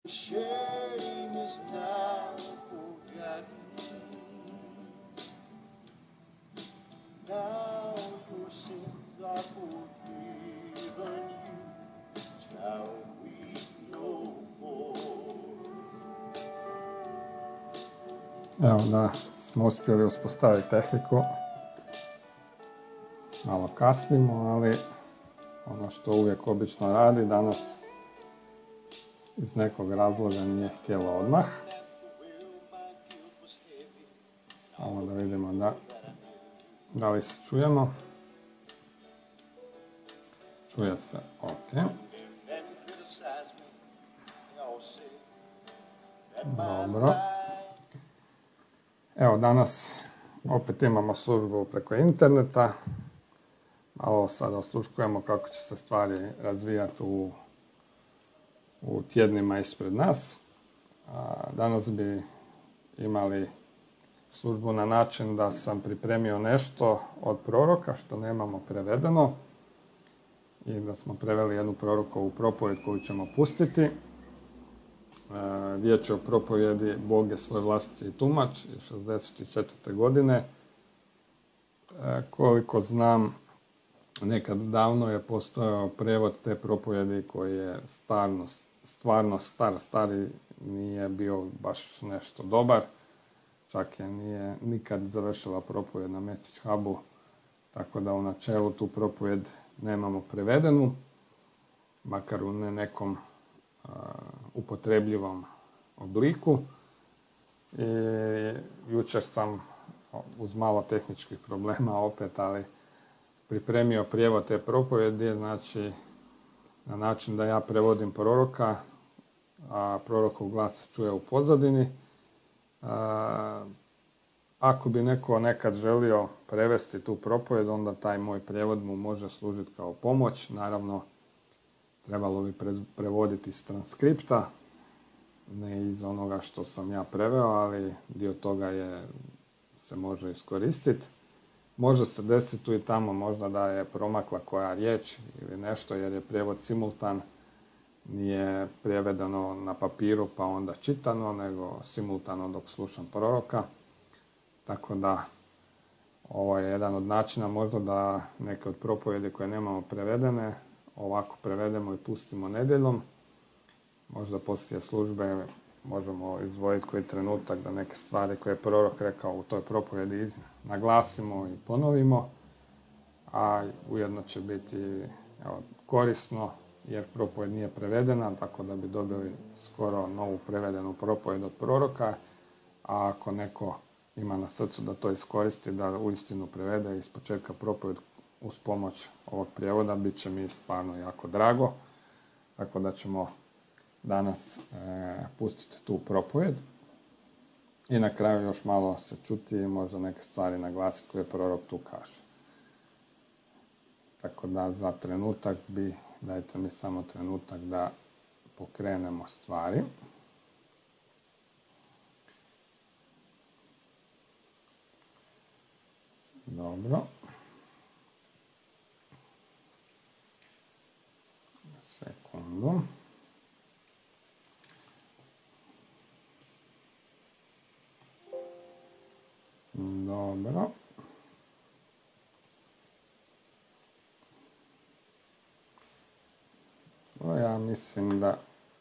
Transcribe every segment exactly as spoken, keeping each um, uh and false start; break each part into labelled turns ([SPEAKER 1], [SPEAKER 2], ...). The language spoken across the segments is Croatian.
[SPEAKER 1] Shame is now forgotten. Now your sins are forgiven you. Shall we no more? Evo da smo uspjeli uspostaviti tehniku. Malo kasnimo, ali ono što uvijek obično radi, danas iz nekog razloga nije htjelo odmah. Samo da vidimo da, da li se čujemo. Čuje se, ok. Dobro. Evo, danas opet imamo službu preko interneta. Malo sada osluškujemo kako će se stvari razvijati u, u tjednima ispred nas. A danas bi imali službu na način da sam pripremio nešto od proroka što nemamo prevedeno i da smo preveli jednu prorokovu propovjed koju ćemo pustiti. Riječ je o propovjedi Bog je svoj vlastiti tumač iz šezdeset četvrte godine. Koliko znam, nekad davno je postojao prevod te propovjedi koji je stvarno, stvarno star, stari, nije bio baš nešto dobar. Čak je nije nikad završila propovjed na Message Hubu, tako da u načelu tu propovjed nemamo prevedenu, makar u ne nekom uh, upotrebljivom obliku. I jučer sam uz malo tehničkih problema opet, ali pripremio prijevod te propovjedi, znači na način da ja prevodim proroka, a prorokov glas se čuje u pozadini. A, ako bi neko nekad želio prevesti tu propovjed, onda taj moj prijevod mu može služiti kao pomoć. Naravno, trebalo bi pre, prevoditi iz transkripta, ne iz onoga što sam ja preveo, ali dio toga je, se može iskoristiti. Može se desiti tu i tamo možda da je promakla koja riječ ili nešto, jer je prijevod simultan, nije prevedeno na papiru pa onda čitano, nego simultano dok slušam proroka. Tako da ovo je jedan od načina možda da neke od propovjedi koje nemamo prevedene ovako prevedemo i pustimo nedjeljom. Možda poslije službe možemo izdvojiti koji trenutak da neke stvari koje je prorok rekao u toj propovjedi naglasimo i ponovimo, a ujedno će biti evo, korisno jer propovjed nije prevedena, tako da bi dobili skoro novu prevedenu propovjed od proroka, a ako neko ima na srcu da to iskoristi, da uistinu prevede iz početka propovjed uz pomoć ovog prijevoda, bit će mi stvarno jako drago, tako da ćemo danas e, pustiti tu propovjed i na kraju još malo se čuti i možda neke stvari naglasiti koje prorok tu kaže. Tako da za trenutak bi, dajte mi samo trenutak da pokrenemo stvari. Dobro. Sekundu. Dobro. O, ja mislim da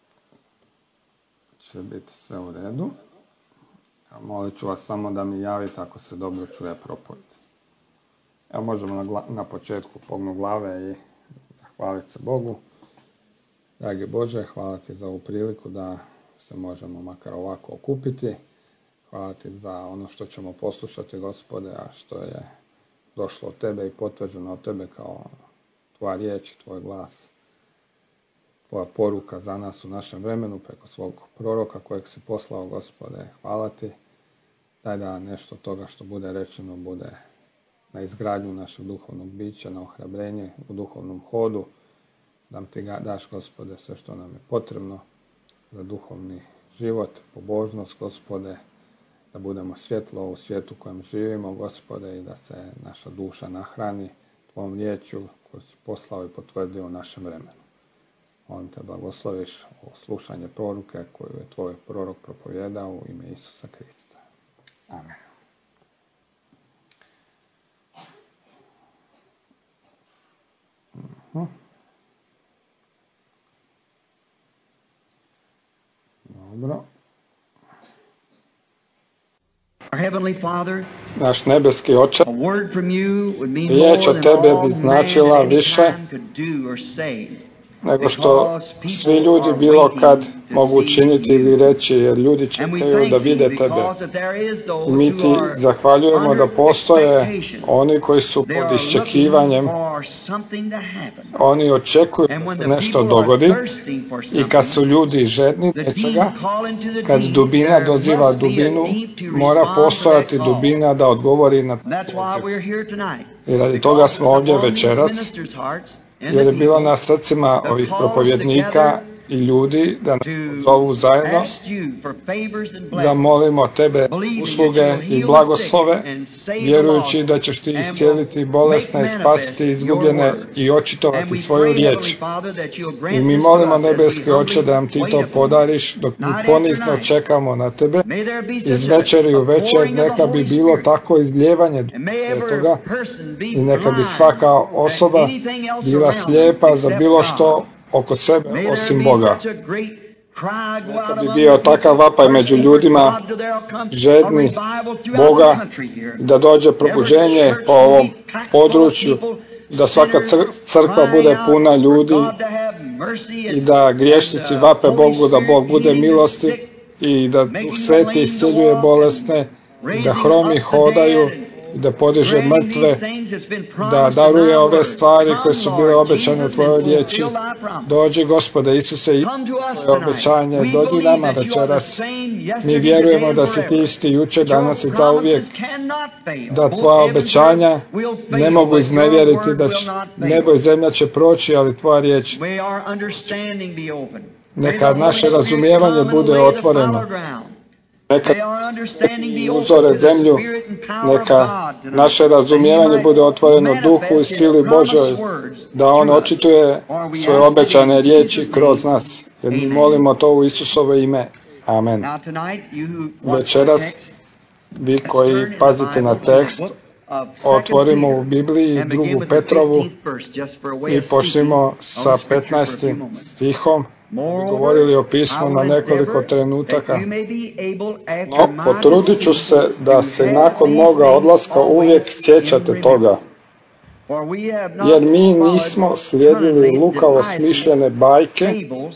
[SPEAKER 1] će biti sve u redu. Ja molit ću vas samo da mi javite ako se dobro čuje propovjed. Evo možemo na, gla- na početku pognu glave i zahvaliti se Bogu. Dragi Bože, hvala ti za ovu priliku da se možemo makar ovako okupiti. Hvala ti za ono što ćemo poslušati, Gospode, a što je došlo od tebe i potvrđeno od tebe kao tvoja riječ, tvoj glas, tvoja poruka za nas u našem vremenu preko svog proroka kojeg si poslao, Gospode. Hvala ti. Daj da nešto toga što bude rečeno bude na izgradnju našeg duhovnog bića, na ohrabrenje u duhovnom hodu, da ti ga daš, Gospode, sve što nam je potrebno za duhovni život, pobožnost, Gospode, da budemo svjetlo u svijetu u kojem živimo, Gospode, i da se naša duša nahrani tvojom riječju koju si poslao i potvrdio u našem vremenu. Molim te blagosloviš ovo slušanje poruke koju je tvoj prorok propovijedao u ime Isusa Krista. Amen. Uh-huh. Dobro. Naš nebeski Oče, riječ od tebe bi značila više nego što svi ljudi bilo kad mogu učiniti ili reći, jer ljudi čekaju da vide tebe. I mi ti zahvaljujemo da postoje oni koji su pod iščekivanjem, oni očekuju da se nešto dogodi i kad su ljudi žedni nečega, kad dubina doziva dubinu, mora postojati dubina da odgovori na poziv. I radi toga smo ovdje večeras, jer je bilo na srcima ovih propovjednika i ljudi da nas zovu zajedno, da molimo tebe usluge i blagoslove, vjerujući da ćeš ti iscijeliti bolesne, spasiti izgubljene i očitovati svoju riječ. I mi molimo nebeski Oče da nam ti to podariš dok mi ponizno čekamo na tebe. Iz večeri u večer neka bi bilo tako izljevanje Svetoga i neka bi svaka osoba bila slijepa za bilo što oko sebe, osim Boga. Neka bi bio takav vapaj među ljudima, žedni Boga, da dođe probuđenje po ovom području, da svaka crkva bude puna ljudi i da griješnici vape Bogu, da Bog bude milosti i da Duh Sveti iscijeljuje bolesne, da hromi hodaju, da podiže mrtve, da daruje ove stvari koje su bile obećane u tvojoj riječi. Dođi, Gospode Isuse, i svoje obećanje, dođi nama večeras. Mi vjerujemo da si ti isti jučer, danas i zauvijek, da tvoja obećanja ne mogu iznevjeriti, da nebo i zemlja će proći, ali tvoja riječ. Neka naše razumijevanje bude otvoreno. Neka uzore zemlju, neka naše razumijevanje bude otvoreno Duhu i sili Božoj, da On očituje svoje obećane riječi kroz nas. Jer mi molimo to u Isusovo ime. Amen. Večeras, vi koji pazite na tekst, otvorimo u Bibliji drugu Petrovu i počnimo sa petnaestim stihom. Govorili o pismu na nekoliko trenutaka, no potrudit ću se da se nakon moga odlaska uvijek sjećate toga, jer mi nismo slijedili lukavo smišljene bajke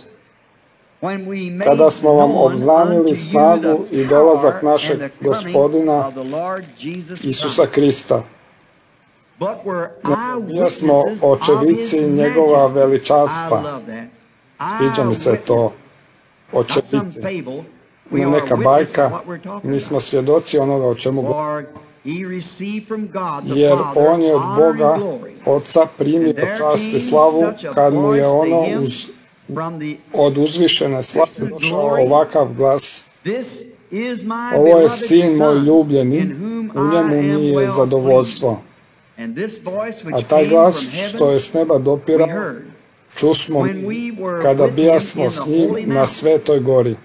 [SPEAKER 1] kada smo vam obznanili snagu i dolazak našeg Gospodina Isusa Krista. Mi smo očevici njegova veličanstva. Sviđa mi se to, očevici. Ne neka bajka, mi smo svjedoci onoga o čemu govorimo. Jer on je od Boga, Oca, primio čast i slavu, kad mu je ono uz, od uzvišene slave došao ovakav glas. Ovo je sin moj ljubljeni, u njemu mi je zadovoljstvo. A taj glas što je s neba dopirao, čusmo kada bijasmo s njim na Svetoj gori.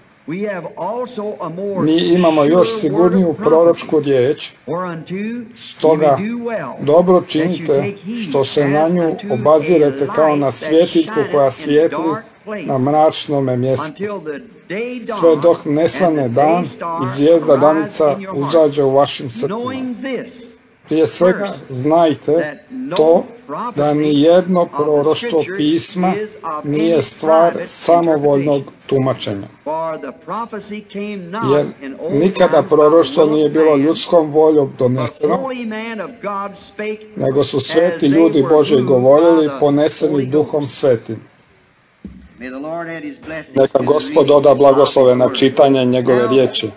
[SPEAKER 1] Mi imamo još sigurniju proročku riječ, stoga dobro činite što se na nju obazirete kao na svjetiljku koja svijetli na mračnome mjestu, sve dok ne svane dan i zvijezda danica uzađe u vašim srcima. Prije svega znajte to da ni jedno proroštvo pisma nije stvar samovoljnog tumačenja. Jer nikada proroštvo nije bilo ljudskom voljom doneseno, nego su sveti ljudi Božji govorili poneseni Duhom Svetim. Neka Gospod doda blagoslove na čitanje njegove riječi.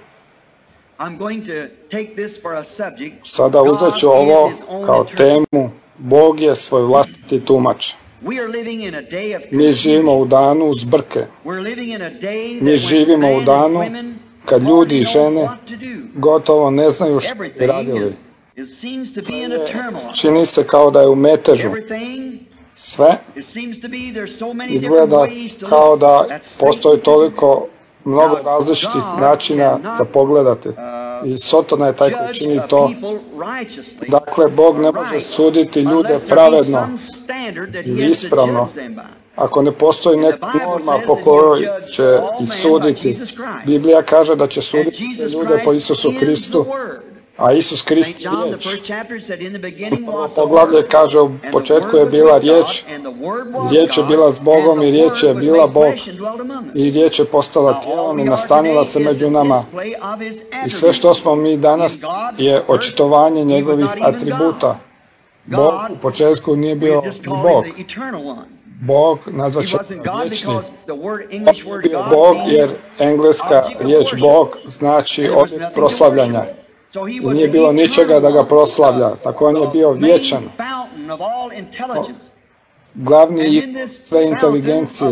[SPEAKER 1] Sada uzet ću ovo kao temu. Bog je svoj vlastiti tumač. Mi živimo u danu zbrke. Mi živimo u danu kad ljudi i žene gotovo ne znaju što bi radili. Čini se kao da je u metežu. sve, izgleda kao da postoji toliko mnogo različitih načina za pogledati. I Sotona je taj koji čini to. Dakle, Bog ne može suditi ljude pravedno ili ispravno ako ne postoji neka norma po kojoj će ih suditi. Biblija kaže da će suditi ljude po Isusu Kristu, a Isus Krist je riječ. Prvo poglavlje kaže, u početku je bila riječ, riječ je bila s Bogom i riječ je bila Bog. I riječ je postala tijelom i nastanila se među nama. I sve što smo mi danas je očitovanje njegovih atributa. Bog u početku nije bio Bog. Bog nazvat će vječni. Bog bio Bog jer engleska riječ Bog znači objekt proslavljanja. I nije bilo ničega da ga proslavlja. Tako on je bio vječan. Glavni izvor sve inteligencije.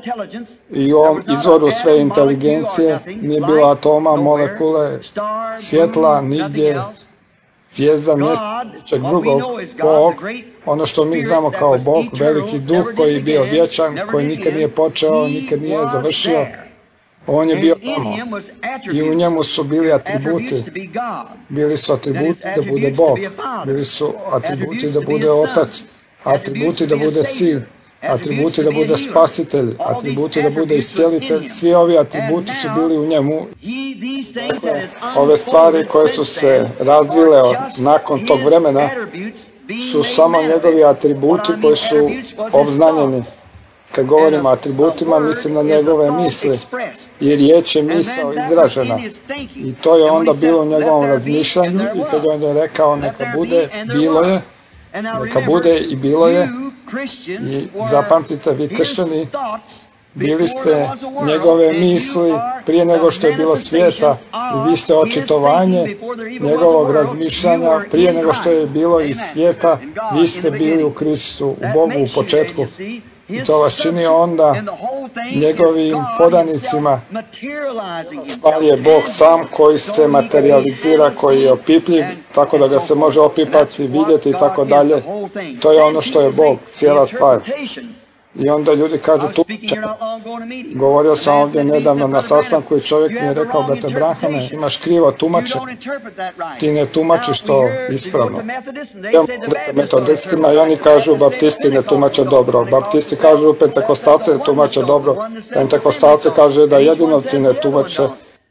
[SPEAKER 1] I u ovom izvoru sve inteligencije nije bilo atoma, molekule, svjetla, nigdje, zvijezda, mjesta, ničeg drugog. Bog, ono što mi znamo kao Bog, veliki duh koji je bio vječan, koji nikad nije počeo, nikad nije završio. On je bio tamo i u njemu su bili atributi. Bili su atributi da bude Bog, bili su atributi da bude Otac, atributi da bude Sin, atributi da bude Spasitelj, atributi da bude Iscijelitelj. Svi ovi atributi su bili u njemu. Dakle, ove stvari koje su se razvile nakon tog vremena su samo njegovi atributi koji su obznanjeni. Kad govorimo o atributima, mislim na njegove misli. I riječ je misao izražena. I to je onda bilo u njegovom razmišljanju. I kad on je rekao neka bude, bilo je. Neka bude i bilo je. I zapamtite, vi kršćani, bili ste njegove misli prije nego što je bilo svijeta. I vi ste očitovanje njegovog razmišljanja prije nego što je bilo iz svijeta. Vi ste bili u Kristu, u Bogu u početku. I to vas čini onda njegovim podanicima. Stvar je Bog sam koji se materializira, koji je opipljiv, tako da ga se može opipati, vidjeti i tako dalje. To je ono što je Bog, cijela stvar. I onda ljudi kažu tumačenje. Govorio sam ovdje nedavno na sastanku i čovjek mi je rekao, brate Branhame, imaš krivo tumačenje. Ti ne tumačiš to ispravno. Idemo onda metodistima i oni kažu baptisti ne tumače dobro. Baptisti kažu pentekostalci ne tumače dobro. Pentekostalci kažu da jedinovci ne tumače.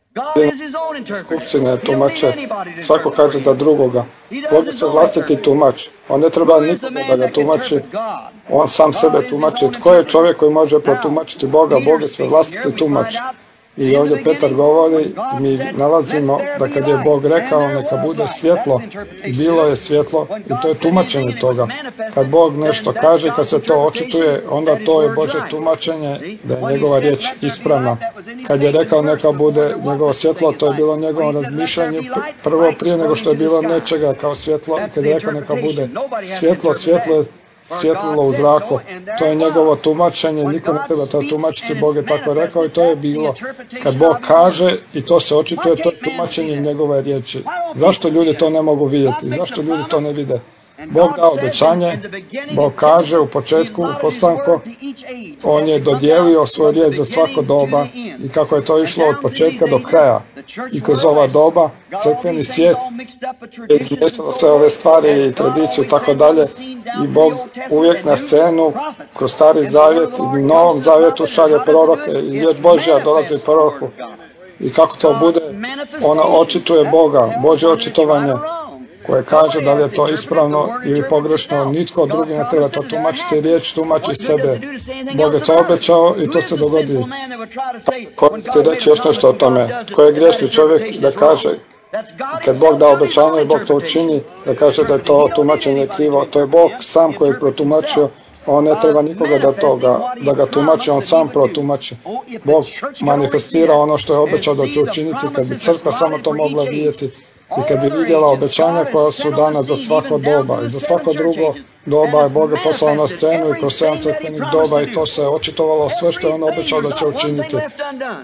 [SPEAKER 1] Skupštine tumače, svako kaže za drugoga. Bog je se vlastiti tumač. On ne treba nikoga da ga tumači. On sam sebe tumači. Tko je čovjek koji može protumačiti Boga? Bog je se vlastiti tumač. I ovdje Petar govori, mi nalazimo da kad je Bog rekao neka bude svjetlo, bilo je svjetlo i to je tumačenje toga. Kad Bog nešto kaže, kad se to očituje, onda to je Božje tumačenje da je njegova riječ ispravna. Kad je rekao neka bude njegovo svjetlo, to je bilo njegovo razmišljanje prvo prije nego što je bilo nečega kao svjetlo. I kad je rekao neka bude svjetlo, svjetlo je svjetlilo u zraku. To je njegovo tumačenje, niko ne treba to tumačiti, Bog je tako rekao i to je bilo. Kad Bog kaže i to se očituje, to je tumačenje njegove riječi. Zašto ljudi to ne mogu vidjeti? Zašto ljudi to ne vide? Bog da obećanje, Bog kaže u početku, u postanku, on je dodijelio svoju riječ za svako doba i kako je to išlo od početka do kraja. I kroz ova doba, crkveni svijet je izmješalo sve ove stvari i tradiciju i tako dalje. I Bog uvijek na scenu, kroz Stari zavjet i u Novom zavjetu šalje proroke i riječ Božja dolazi proroku. I kako to bude, ona očituje Boga, Božje očitovanje, koje kaže da li je to ispravno ili pogrešno, nitko drugi ne treba to tumačiti, riječ tumači sebe. Bog je to obećao i to se dogodi. Koristi reći još nešto o tome. Tko je griješni čovjek da kaže, kad Bog da obećanje i Bog to učini, da kaže da je to tumačenje krivo. To je Bog sam koji je protumačio. On ne treba nikoga da, toga, da ga tumači, on sam protumači. Bog manifestira ono što je obećao da će učiniti. Kad bi crkva samo to mogla vidjeti i kad bi vidjela obećanja koja su dana za svako doba i za svako drugo doba je Bog je poslao na scenu i kroz sedam crkvenih doba i to se očitovalo sve što je on obećao da će učiniti.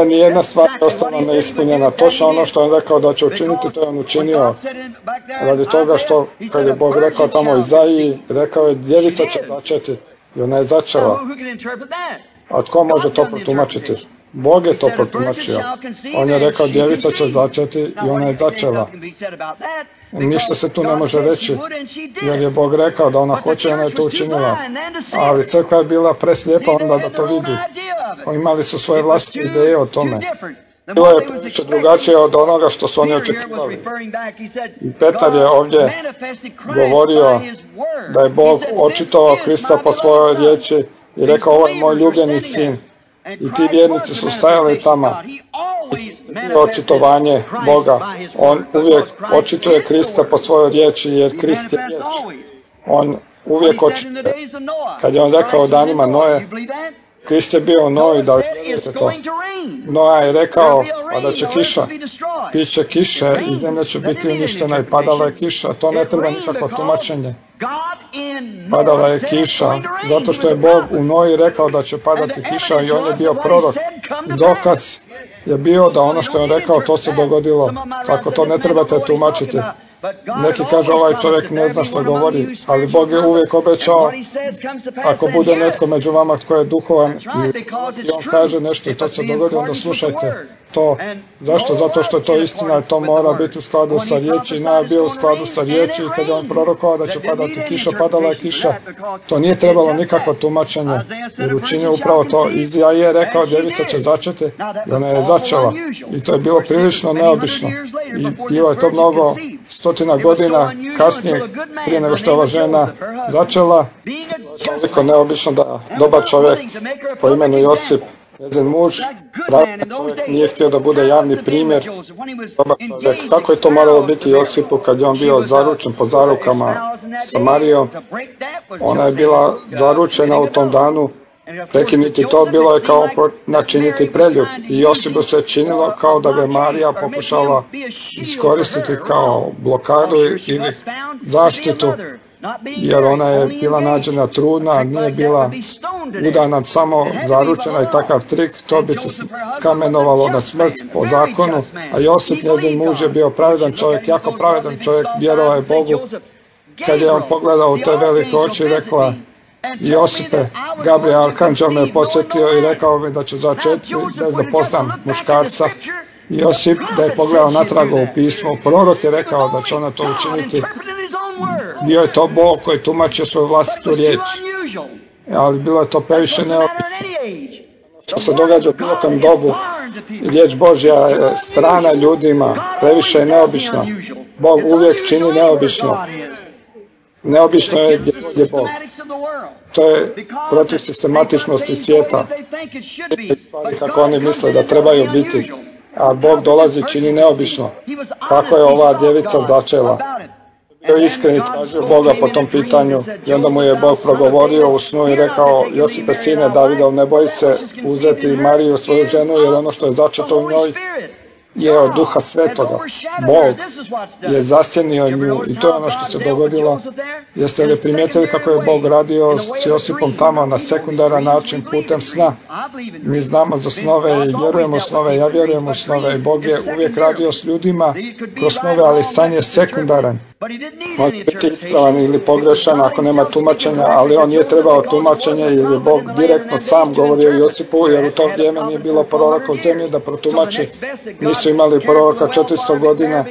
[SPEAKER 1] nijedna stvar je ostala neispunjena. Točno ono što je rekao da će učiniti, to je on učinio. Radi toga što, kad je Bog rekao tamo Izaiji, rekao je djevica će začeti i ona je začela. A tko može to protumačiti? Bog je to protumačio. On je rekao djevica će začeti i ona je začela. Ništa se tu ne može reći, jer je Bog rekao da ona hoće i ona je to učinila. Ali crkva je bila preslijepa onda da to vidi. Imali su svoje vlastite ideje o tome. Bilo je previše drugačije od onoga što su oni očekivali. I Petar je ovdje govorio da je Bog očitovao Krista po svojoj riječi i rekao ovo je moj ljubljeni sin. I ti vjernici su stajali tamo. I očitovanje Boga. On uvijek očituje Krista po svojoj riječi, jer Krist je riječ. On uvijek očituje. Kad je on rekao danima Noe, Krist je bio u Noji, da vjerujete to. Noa je rekao pa da će kiša, piće kiše i zemlja će biti uništena i padala je kiša. To ne treba nikakvo tumačenje. Padala je kiša, zato što je Bog u Noji rekao da će padati kiša i on je bio prorok. Dokaz je bio da ono što je on rekao, to se dogodilo. Tako to ne trebate tumačiti. Neki kažu ovaj čovjek ne zna što govori, ali Bog je uvijek obećao, ako bude netko među vama tko je duhovan i on kaže nešto i to se dogodi, onda slušajte to. Zašto? Zato što je to istina i to mora biti u skladu sa riječi. Noa je bio u skladu sa riječi i kad je on prorokovao da će padati kiša, padala je kiša. To nije trebalo nikakvo tumačenje, jer učinio upravo to. Izaija je rekao djevica će začeti i ona je začela. I to je bilo prilično neobično. I bilo je to mnogo stotina godina kasnije, prije nego što je ova žena začela. Toliko neobično da dobar čovjek po imenu Josip, njezin muž, pravi čovjek, nije htio da bude javni primjer. Dobar čovjek. Kako je to moralo biti Josipu kad je on bio zaručen po zarukama sa Marijom? Ona je bila zaručena u tom danu. Prekinuti to bilo je kao načiniti preljub. I Josipu se činilo kao da ga je Marija pokušala iskoristiti kao blokadu ili zaštitu. Jer ona je bila nađena trudna, nije bila udana, samo zaručena i takav trik, to bi se kamenovalo na smrt po zakonu, a Josip, njezin muž, je bio pravedan čovjek, jako pravedan čovjek, vjerovao je Bogu. Kad je on pogledao u te velike oči, rekla Josipe, Gabriel Arkanđel me posjetio i rekao mi da će začeti bez da poznam muškarca. Josip, da je pogledao natrag u pismo, prorok je rekao da će ona to učiniti. Bio je to Bog koji tumačio svoju vlastitu riječ. Ali bilo je to previše neobično. Što se događa u bilo kojem dobu, riječ Božja je strana ljudima, previše je neobična. Bog uvijek čini neobično. Neobično je gdje je Bog. To je protiv sistematičnosti svijeta. Stvari kako oni misle da trebaju biti. A Bog dolazi i čini neobično. Kako je ova djevica začela? Bio je iskreni, tražio Boga po tom pitanju i onda mu je Bog progovorio u snu i rekao Josipe, sine Davidov, ne boji se uzeti Mariju, svoju ženu, jer ono što je začeto u njoj je od Duha Svetoga. Bog je zasjenio nju i to je ono što se dogodilo. Jeste li primijetili kako je Bog radio s Josipom tamo na sekundaran način putem sna? Mi znamo za snove i vjerujemo u snove, ja vjerujem u snove i Bog je uvijek radio s ljudima kroz snove, ali san je sekundaran. Može biti ispravan ili pogrešan ako nema tumačenja, ali on nije trebao tumačenje jer je Bog direktno sam govorio Josipu, jer u to vrijeme nije bilo proroka u zemlji da protumači. Nisu imali proroka četiristo godina.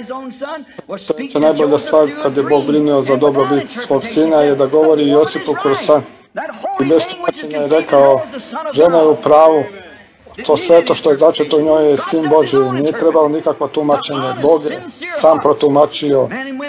[SPEAKER 1] To je najbolja stvar kad je Bog brinuo za dobrobit svog sina je da govori Josipu kroz san. I bez tumačenja je rekao, žena je u pravu. To sve to što je začeto u njoj je sin Božji. Nije trebalo nikakvo tumačenje. Bog je sam protumačio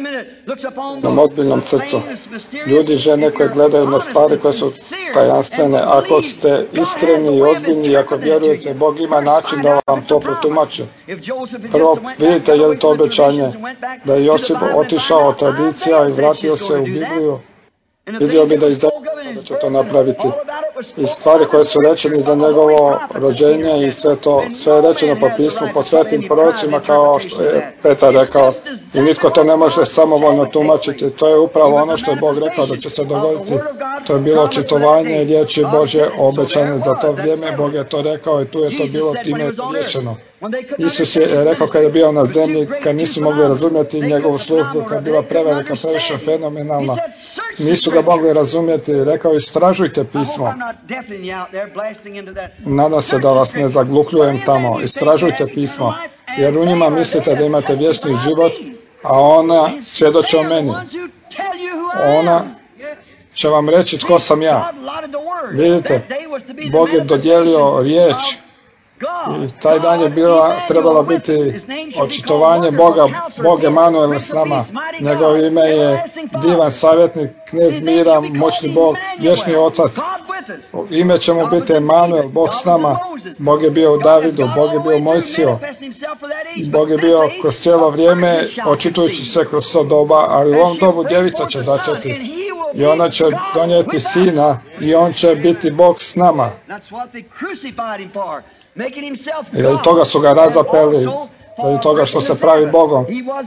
[SPEAKER 1] na ozbiljnom srcu. Ljudi, žene koje gledaju na stvari koje su tajanstvene, ako ste iskreni i ozbiljni i ako vjerujete, Bog ima način da vam to protumači. Prvo, vidite je li to obećanje da je Josip otišao od tradicija i vratio se u Bibliju. Vidio bi da izgleda da će to napraviti. i stvari koje su rečene za njegovo rođenje i sve to, sve je rečeno po pismu, po svetim prorocima, kao što je Petar rekao, i nitko to ne može samovoljno tumačiti. To je upravo ono što je Bog rekao da će se dogoditi. To je bilo očitovanje riječi Božje obećane za to vrijeme. Bog je to rekao i tu je to bilo, time je to riješeno. Isus je rekao kad je bio na zemlji, kad nisu mogli razumjeti njegovu službu, kad je bila prevelika, previše fenomenalna, nisu ga mogli razumjeti. Rekao, istražujte pismo. Nadam se da vas ne zaglupljujem tamo. Istražujte pismo, jer u njima mislite da imate vječni život, a ona svjedoči o meni. Ona će vam reći tko sam ja. Vidite, Bog je dodijelio riječ i taj dan je bila, trebalo biti očitovanje Boga, Bog Emanuel s nama. Njegovo ime je divan savjetnik, knez mira, moćni Bog, vječni otac. Ime će mu biti Emanuel, Bog s nama. Bog je bio u Davidu, Bog je bio u Mojsiju. Bog je bio kroz cijelo vrijeme, očitujući se kroz to doba, ali u ovom dobu djevica će začeti. I ona će donijeti sina i on će biti Bog s nama. I radi toga su ga razapeli, radi toga što se pravi Bogom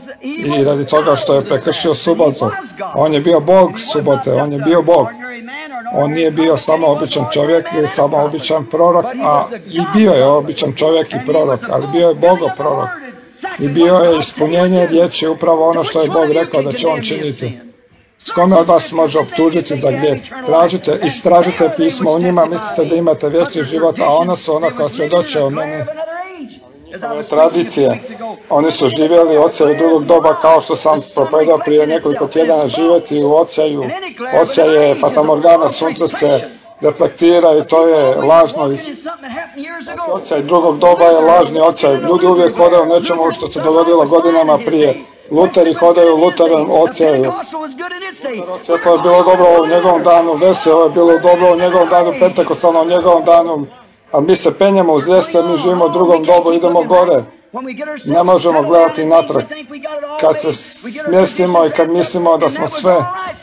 [SPEAKER 1] i radi toga što je prekršio subotu. On je bio Bog subote, on je bio Bog. On nije bio samo običan čovjek ili samo običan prorok, a i bio je običan čovjek i prorok, ali bio je Bogo prorok. I bio je ispunjenje riječi, upravo ono što je Bog rekao da će on činiti. S kome od vas može optužiti za grijeh? Tražite, istražite pismo, u njima mislite da imate vječni život, a ona su ona koja svjedoče o meni. Njihove tradicije. Oni su živjeli odsjaju drugog doba, kao što sam propovedao prije nekoliko tjedana, živjeti u odsjaju. Odsjaj je fatamorgana, sunce se reflektira i to je lažno. Odsjaj drugog doba je lažni odsjaj. Ljudi uvijek hodaju u nečemu što se dogodilo godinama prije. Luteri hodaju u Luterom odsjaju. Svjetlo je bilo dobro u njegovom danu, veselo je bilo dobro u njegovom danu, pentekostalno u njegovom danu, a mi se penjemo uz ljestve, mi živimo u drugom dobu, idemo gore. Ne možemo gledati natrag. Kad se smjestimo i kad mislimo da smo sve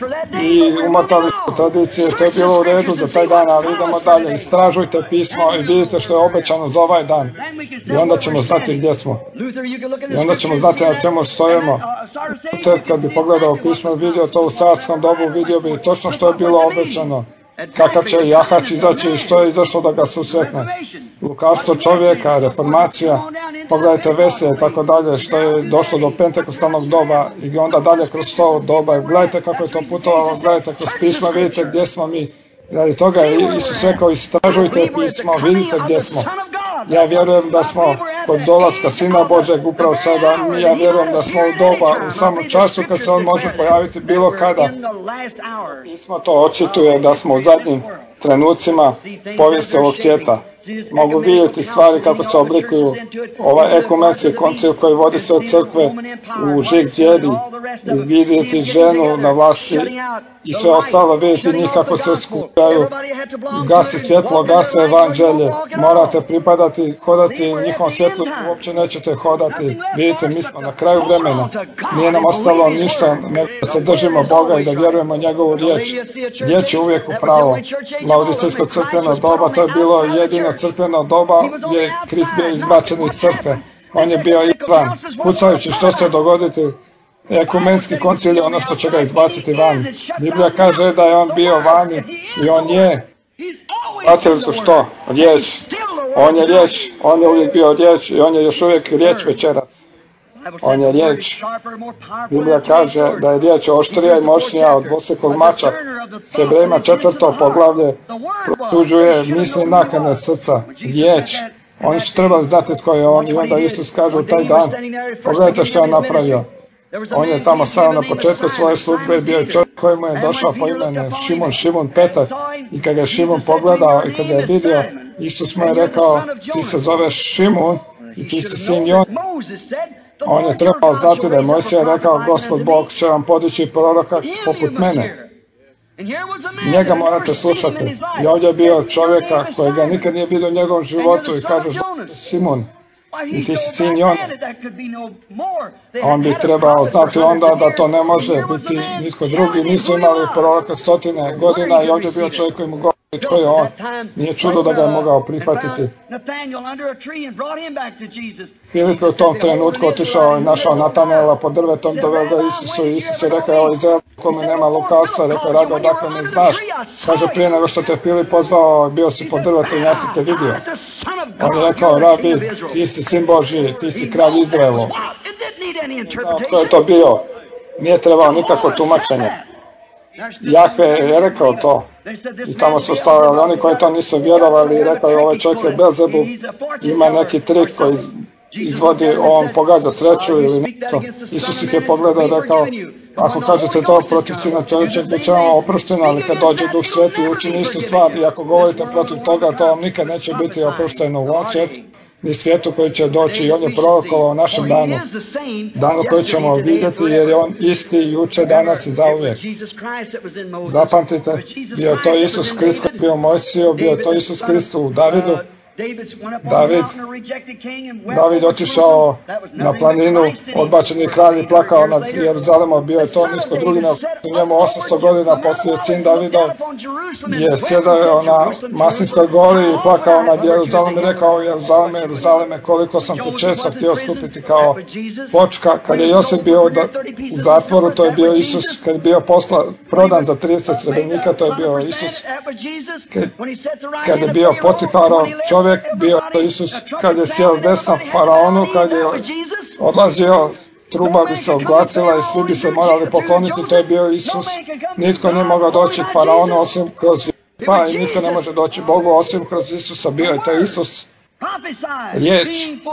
[SPEAKER 1] i umotali su tradicije, to je bilo u redu za taj dan, ali idemo dalje. Istražujte pismo i vidite što je obećano za ovaj dan. I onda ćemo znati gdje smo. I onda ćemo znati na čemu stojimo. Kad bi pogledao pismo i vidio to u carskom dobu, vidio bi točno što je bilo obećano. Kakav će jahač izaći i što je izašlo da ga susretne. Lukavstvo čovjeka, reformacija, pogledajte veselje i tako dalje, što je došlo do pentekostalnog doba i onda dalje kroz to doba. Gledajte kako je to putovalo, gledajte kroz pismo, vidite gdje smo mi. Radi toga Isus rekao, istražujte pismo, vidite gdje smo. Ja vjerujem da smo kod dolaska Sina Božeg upravo sada, ja vjerujem da smo u doba, u samom času kad se on može pojaviti bilo kada. Pismo to očituje da smo u zadnjim trenucima povijesti ovog svijeta. Mogu vidjeti stvari kako se oblikuju. Ovaj ekumenski koncil koji vodi se od crkve u žig djedi, vidjeti ženu na vlasti i sve ostalo, vidjeti njih kako se skupljaju, gasi svjetlo, gase evanđelje, morate pripadati, hodati u njihovom svjetlu, uopće nećete hodati. Vidite, mi smo na kraju vremena, nije nam ostalo ništa, nego da se držimo Boga i da vjerujemo njegovu riječ. Riječ je uvijek u pravo. Laodicijsko crkveno doba, to je bilo jedino crkveno doba gdje je Krist bio izbačen iz crkve. On je bio izvan, kucajući što će dogoditi. Ekumenski koncil je ono što će ga izbaciti van. Biblija kaže da je on bio vani i on je. Bacili su što? Riječ. On je riječ, on je uvijek bio riječ i on je još uvijek riječ večeras. On je riječ. Biblija kaže da je riječ oštrija i moćnija od dvostrukog mača. Hebrejima četvrto poglavlje prosuđuje misli nakane srca. Riječ. Oni su trebali znati tko je on i onda Isus kaže u taj dan, pogledajte što je on napravio. On je tamo stao na početku svoje službe i bio je čovjek koji mu je došao po imenu Šimon, Šimon Petar. I kad ga je Šimon pogledao i kad ga je vidio, Isus mu je rekao, ti se zoveš Šimon i ti si sin Jon. On je trebao znati da je Mojsije rekao, Gospod Bog će vam podići proroka poput mene. Njega morate slušati. I ovdje je bio čovjeka kojega nikad nije vidio u njegovom životu i kaže, Simon, i ti si sin Jona. On bi trebao znati onda da to ne može biti nitko drugi. Nisu imali proroka stotine godina i ovdje je bio čovjek koji mu govori tko je on. Nije čudo da ga je mogao prihvatiti. Filip je u tom trenutku otišao i našao Natanaela pod drvetom, doveo ga Isusu i Isus je rekao, evo Izrael, kome nema lukavstva, rekao, Rabi, odakle me znaš? Kaže, prije nego što te Filip pozvao, bio si pod drvetom, ja sam te vidio. On je rekao, Rabi, ti si sin Božji, ti si kralj Izraelov. Ko je to bio? Nije trebao nikako tumačenje. Jahve je rekao to i tamo su stavili oni koji to nisu vjerovali i rekao je ovaj čovjek je Belzebub, ima neki trik koji izvodi, on pogađa sreću ili nešto. Isus ih je pogledao i rekao, ako kažete to protiv sina čovječeg, bit će vam oprošteno, ali kad dođe Duh Sveti i učini istu stvar i ako govorite protiv toga, to vam nikad neće biti oprošteno u ovom svijetu, ni svijetu koji će doći i on je prorokovao o našem danu, danu koji ćemo vidjeti jer je on isti juče, danas i zauvijek. Zapamtite, bio to Isus Krist koji je bio Mojsiju, bio to Isus Krist u Davidu. David, David otišao na planinu, odbačeni kralj i plakao nad Jeruzalemom, bio je to nisko drugi na njemu osamsto godina poslije sin Davidov je sjedao na Masinskoj gori i plakao nad Jeruzalem i rekao, Jeruzaleme, Jeruzaleme, koliko sam te često htio skupiti kao voćka. Kad je Josip bio u zatvoru, to je bio Isus. Kad je bio posla, prodan za trideset srebrnika, to je bio Isus. Kad je bio Potifarov čovjek, bio je Isus. Kad je sjeo desna faraonu, kad je odlazio, truba bi se oglasila i svi bi se morali pokloniti, to je bio Isus. Nitko nije mogao doći k faraonu osim kroz pa i nitko ne može doći Bogu osim kroz Isusa. Bio je to Isus. Riječ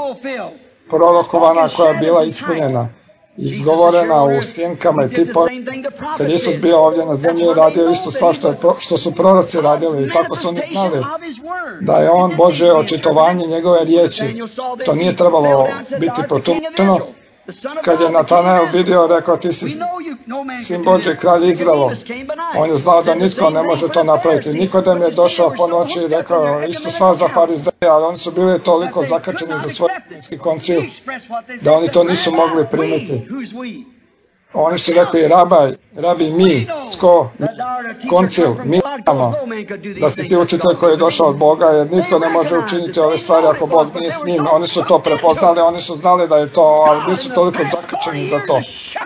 [SPEAKER 1] prorokovana koja je bila ispunjena, izgovorena u sjenkama i tipovima. Kad Isus bio ovdje na zemlji, radio istu stvar što, je, što su proroci radili i tako su oni znali da je on Božje očitovanje njegove riječi. To nije trebalo biti protumačeno. Kad je Natanael vidio, rekao, ti si sin Božji, kralj Izraelov. On je znao da nitko ne može to napraviti. Nikodem je došao po noći i rekao istu stvar za farizeje, ali oni su bili toliko zakačeni za svoj koncil da oni to nisu mogli primiti. Oni su rekli, rabaj, rabi mi, tko, koncil, mi znamo da si ti učitelj koji je došao od Boga, jer nitko ne može učiniti ove stvari ako Bog nije s njim. Oni su to prepoznali, oni su znali da je to, ali bili su toliko zakačeni za to.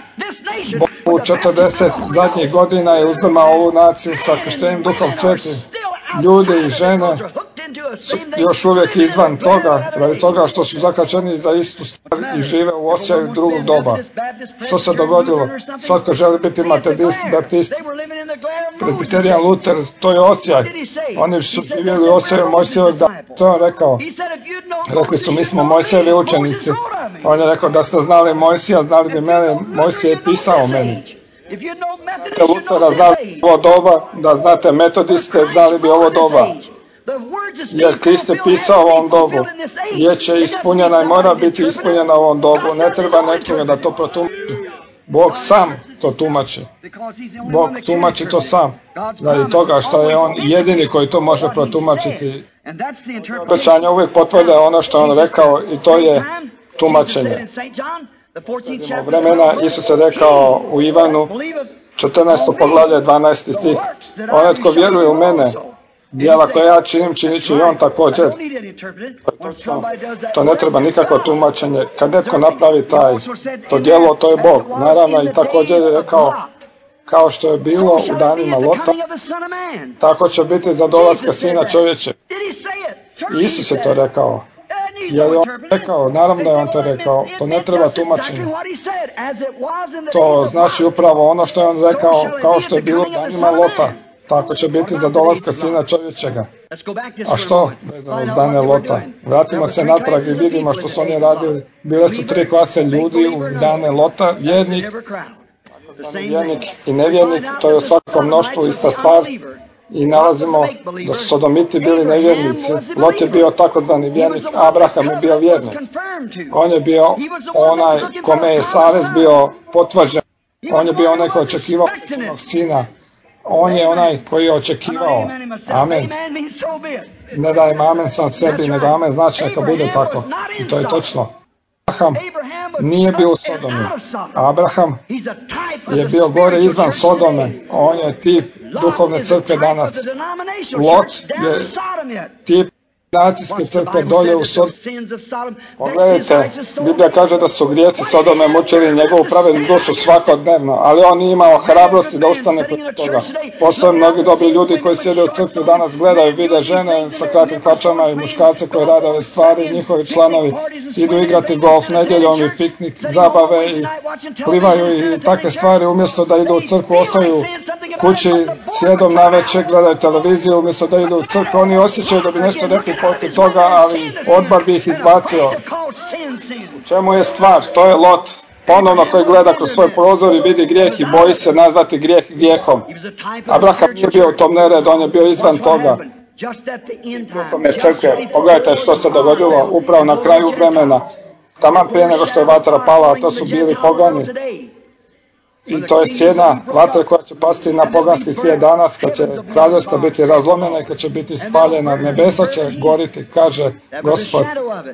[SPEAKER 1] Bog u četrdeset zadnjih godina je uzdrmao ovu naciju sa krštenjem Duhom Svetim. Ljudi i žene su još uvijek izvan toga, radi toga što su zakačeni za istu stvar i žive u osjećaju drugog doba. Što se dogodilo? Svatko želi biti metodist, baptist, presbiterijan, Luter, to je osjećaj. Oni su živjeli u osjećaju Mojsijevog dana. Što je on rekao? Rekli su, mi smo Mojsijevi učenici. On je rekao, da ste znali Mojsija, znali bi mene, Mojsije je pisao meni. Znate Lutera, znali ovo doba, da znate metodiste, znali bi ovo doba. Jer Krist je pisao u ovom dobu. Riječ je ispunjena i mora biti ispunjena u ovom dobu. Ne treba netkoga da to protumači. Bog sam to tumači. Bog tumači to sam. Radi toga što je on jedini koji to može protumačiti. Obećanje uvijek potvrde ono što je on rekao i to je tumačenje. U vremena Isus je rekao u Ivanu četrnaesto poglavlje dvanaesti stih, onaj tko vjeruje u mene, djela koje ja činim, činit će i on također. To ne treba nikako tumačenje. Kad netko napravi taj, to djelo, to je Bog. Naravno i također je rekao, kao što je bilo u danima Lota, tako će biti za dolaska Sina čovječe. Isus je to rekao. Je li on rekao? Naravno je on to rekao. To ne treba tumačenje. To znači upravo ono što je on rekao, kao što je bilo u danima Lota. Tako će biti za dolaska Sina čovječega. A što vezano uz dane Lota? Vratimo se natrag i vidimo što su oni radili. Bile su tri klase ljudi u dane Lota. Vjernik, vjernik i nevjernik. To je u svakom mnoštvu ista stvar. I nalazimo da su sodomiti bili nevjernici. Lot je bio takozvani vjernik, Abraham je bio vjernik. On je bio onaj kome je savez bio potvrđen. On je bio onaj koji je očekivao sina. On je onaj koji je očekivao. Amen. Ne dajem amen sam sebi, nego amen znači neka bude tako. I to je točno. Abraham nije bio u Sodomi. Abraham je bio gore izvan Sodome. On je tip duhovne crkve danas. Lot je tip nacijske crkve dolje u Sodomu. Pogledajte, Biblija kaže da su grijesi Sodome mučili njegovu pravednu dušu svakodnevno, ali on nije imao hrabrosti da ustane protiv toga. Postoje mnogi dobri ljudi koji sjede u crkvi danas, gledaju, vide žene sa kratkim hlačama i muškarce koji rade ove stvari, njihovi članovi idu igrati golf nedjeljom i piknik, zabave i plivaju i takve stvari, umjesto da idu u crkvu, ostaju kući sjedom navečer, gledaju televiziju, umjesto da idu u crkvu, oni osjećaju da bi nešto rekli protiv toga, ali odbar bi ih izbacio. U čemu je stvar? To je Lot, ponovno koji gleda kroz svoj prozor i vidi grijeh i boji se nazvati grijeh grijehom. Abraham nije bio u tom neredu, on je bio izvan toga. Duhovne crkve, pogledajte što se dogodilo upravo na kraju vremena, taman prije nego što je vatra pala, a to su bili pogani. I to je cijena vatre koja će pasti na poganski svijet danas, kad će kraljevstva biti razlomljena i kad će biti spaljena. Nebesa će goriti, kaže Gospod.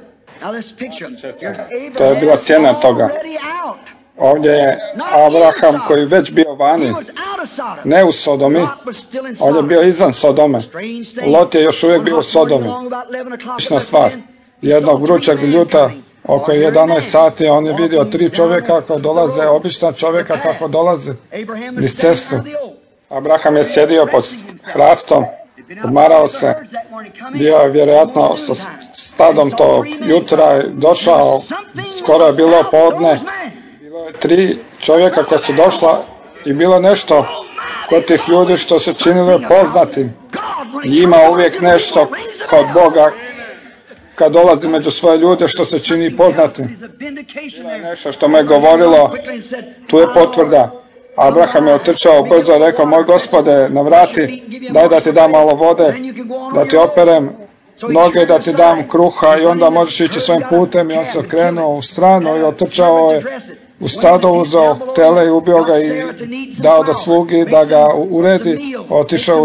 [SPEAKER 1] To je bila cijena toga. Ovdje je Abraham koji već bio vani, ne u Sodomi, on je bio izvan Sodome. Lot je još uvijek bio u Sodomi. Lična stvar, jednog vrućeg ljuta, oko jedanaest sati, on je vidio tri čovjeka kako dolaze, obična čovjeka kako dolaze niz cestu. Abraham je sjedio pod hrastom, odmarao se, bio je vjerojatno sa stadom tog jutra, došao, skoro je bilo podne, bilo je tri čovjeka koja su došla i bilo nešto kod tih ljudi što se činilo poznatim. I ima uvijek nešto kod Boga kad dolazi među svoje ljude što se čini poznatim. Bilo je nešto što mu je govorilo, tu je potvrda. Abraham je otrčao brzo i rekao, moj Gospode, navrati, daj da ti dam malo vode, da ti operem noge, da ti dam kruha i onda možeš ići svojim putem. I on se okrenuo u stranu i otrčao je u stado, uzeo tele i ubio ga i dao da slugi da ga uredi, otišao u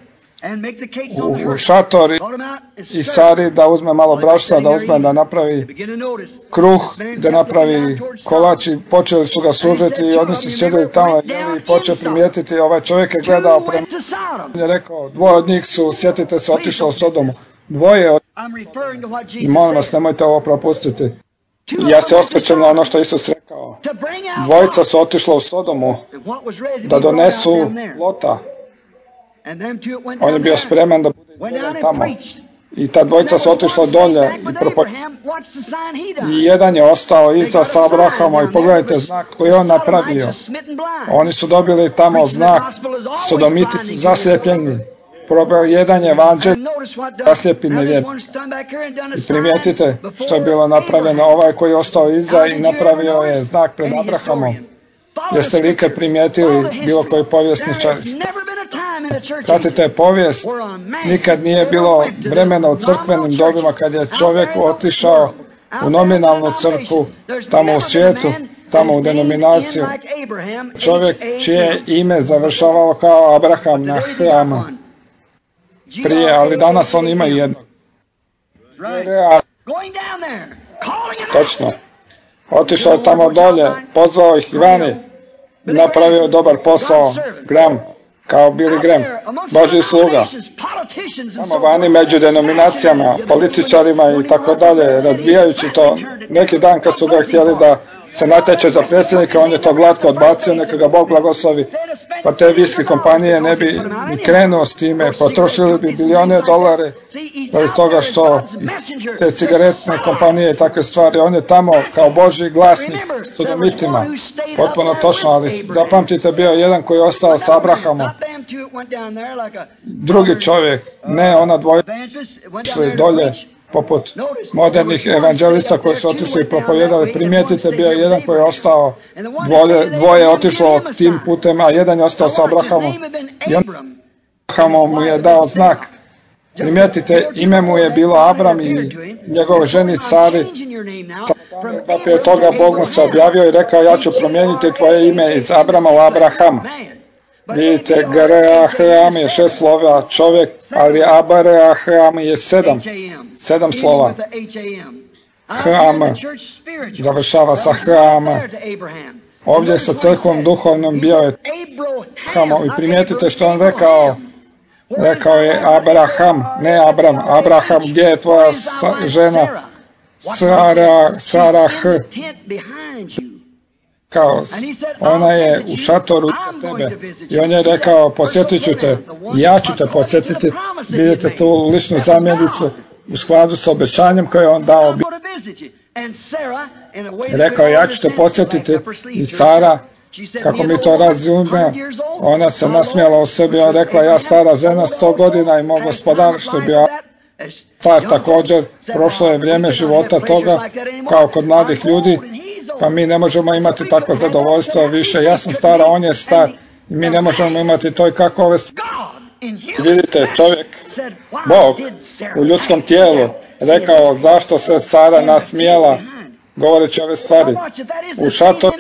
[SPEAKER 1] u šator i Sari da uzme malo brašna, da uzme da napravi kruh, da napravi kolač i počeli su ga služiti i oni su sjedili tamo i počeo primijetiti, ovaj čovjek je gledao prema, je rekao, dvoje od njih su, sjetite se, otišao u Sodomu. Dvoje od njih, molim vas, nemojte ovo propustiti. Ja se osvrćem na ono što Isus rekao. Dvojica su otišla u Sodomu da donesu Lota. On je bio spreman da bude izveden tamo. I ta dvojica su otišla dolje i propovedali. I jedan je ostao iza sa Abrahamom i pogledajte znak koji je on napravio. Oni su dobili tamo znak, sodomiti su zaslijepljeni. Probao jedan je evanđelj, zaslijepi nevjerni. I primijetite što je bilo napravljeno. Ovaj koji je ostao iza i napravio je znak pred Abrahamom. Jeste li ikad primijetili bilo koji povjesničar? Pratite povijest, nikad nije bilo vremena u crkvenim dobima kad je čovjek otišao u nominalnu crkvu, tamo u svijetu, tamo u denominaciju. Čovjek čije ime završavao kao Abraham na H-ama. Prije, ali danas on ima jedno. Točno. Otišao je tamo dolje, pozvao ih vani i napravio dobar posao, Graham, kao Billy Graham, Božji sluga. Tamo vani među denominacijama, političarima i tako dalje, razbijajući to. Neki dan kad su ga htjeli da se natječe za predsjednika, on je to glatko odbacio, neka ga Bog blagoslovi. Pa te viski kompanije ne bi ni krenuo s time, potrošili bi bilijone dolare radi toga što te cigaretne kompanije i takve stvari. On je tamo kao Božji glasnik s sodomitima. Potpuno točno, ali zapamtite, bio jedan koji je ostao s Abrahamom. Drugi čovjek, ne ona dvoje šli dolje poput modernih evanđelista koji su otišli i propovijedali. Primijetite, bio je jedan koji je ostao, dvoje, dvoje je otišlo tim putem, a jedan je ostao sa Abrahamom. I on Abrahamom mu je dao znak. Primijetite, ime mu je bilo Abram i njegove ženi Sari. Da prije toga Bog mu se objavio i rekao, ja ću promijeniti tvoje ime iz Abrama u Abraham. Vidite, Geraham je šest slova čovjek, ali Abraham je sedam, sedam slova. Ham završava sa Ham. Ovdje sa crkvom duhovnom bio je Abraham. I primijetite što on rekao. Rekao je Abraham, ne Abram. Abraham, gdje je tvoja žena? Sara, Sarah. Kao, ona je u šatoru za tebe. I on je rekao, posjetit ću te. Ja ću te posjetiti. Vidite tu ličnu zamjenicu u skladu s obećanjem koje je on dao. Rekao, ja ću te posjetiti. I Sara, kako mi to razumemo, ona se nasmijala o sebi. On rekla, ja stara žena, sto godina i moj gospodar, što je bio star također. Prošlo je vrijeme života toga, kao kod mladih ljudi. Pa mi ne možemo imati takvo zadovoljstvo više. Ja sam stara, on je star. I mi ne možemo imati to i kako ove stvari. Vidite, čovjek, Bog, u ljudskom tijelu, rekao zašto se Sara nasmijala, govoreći ove stvari. U šatoru.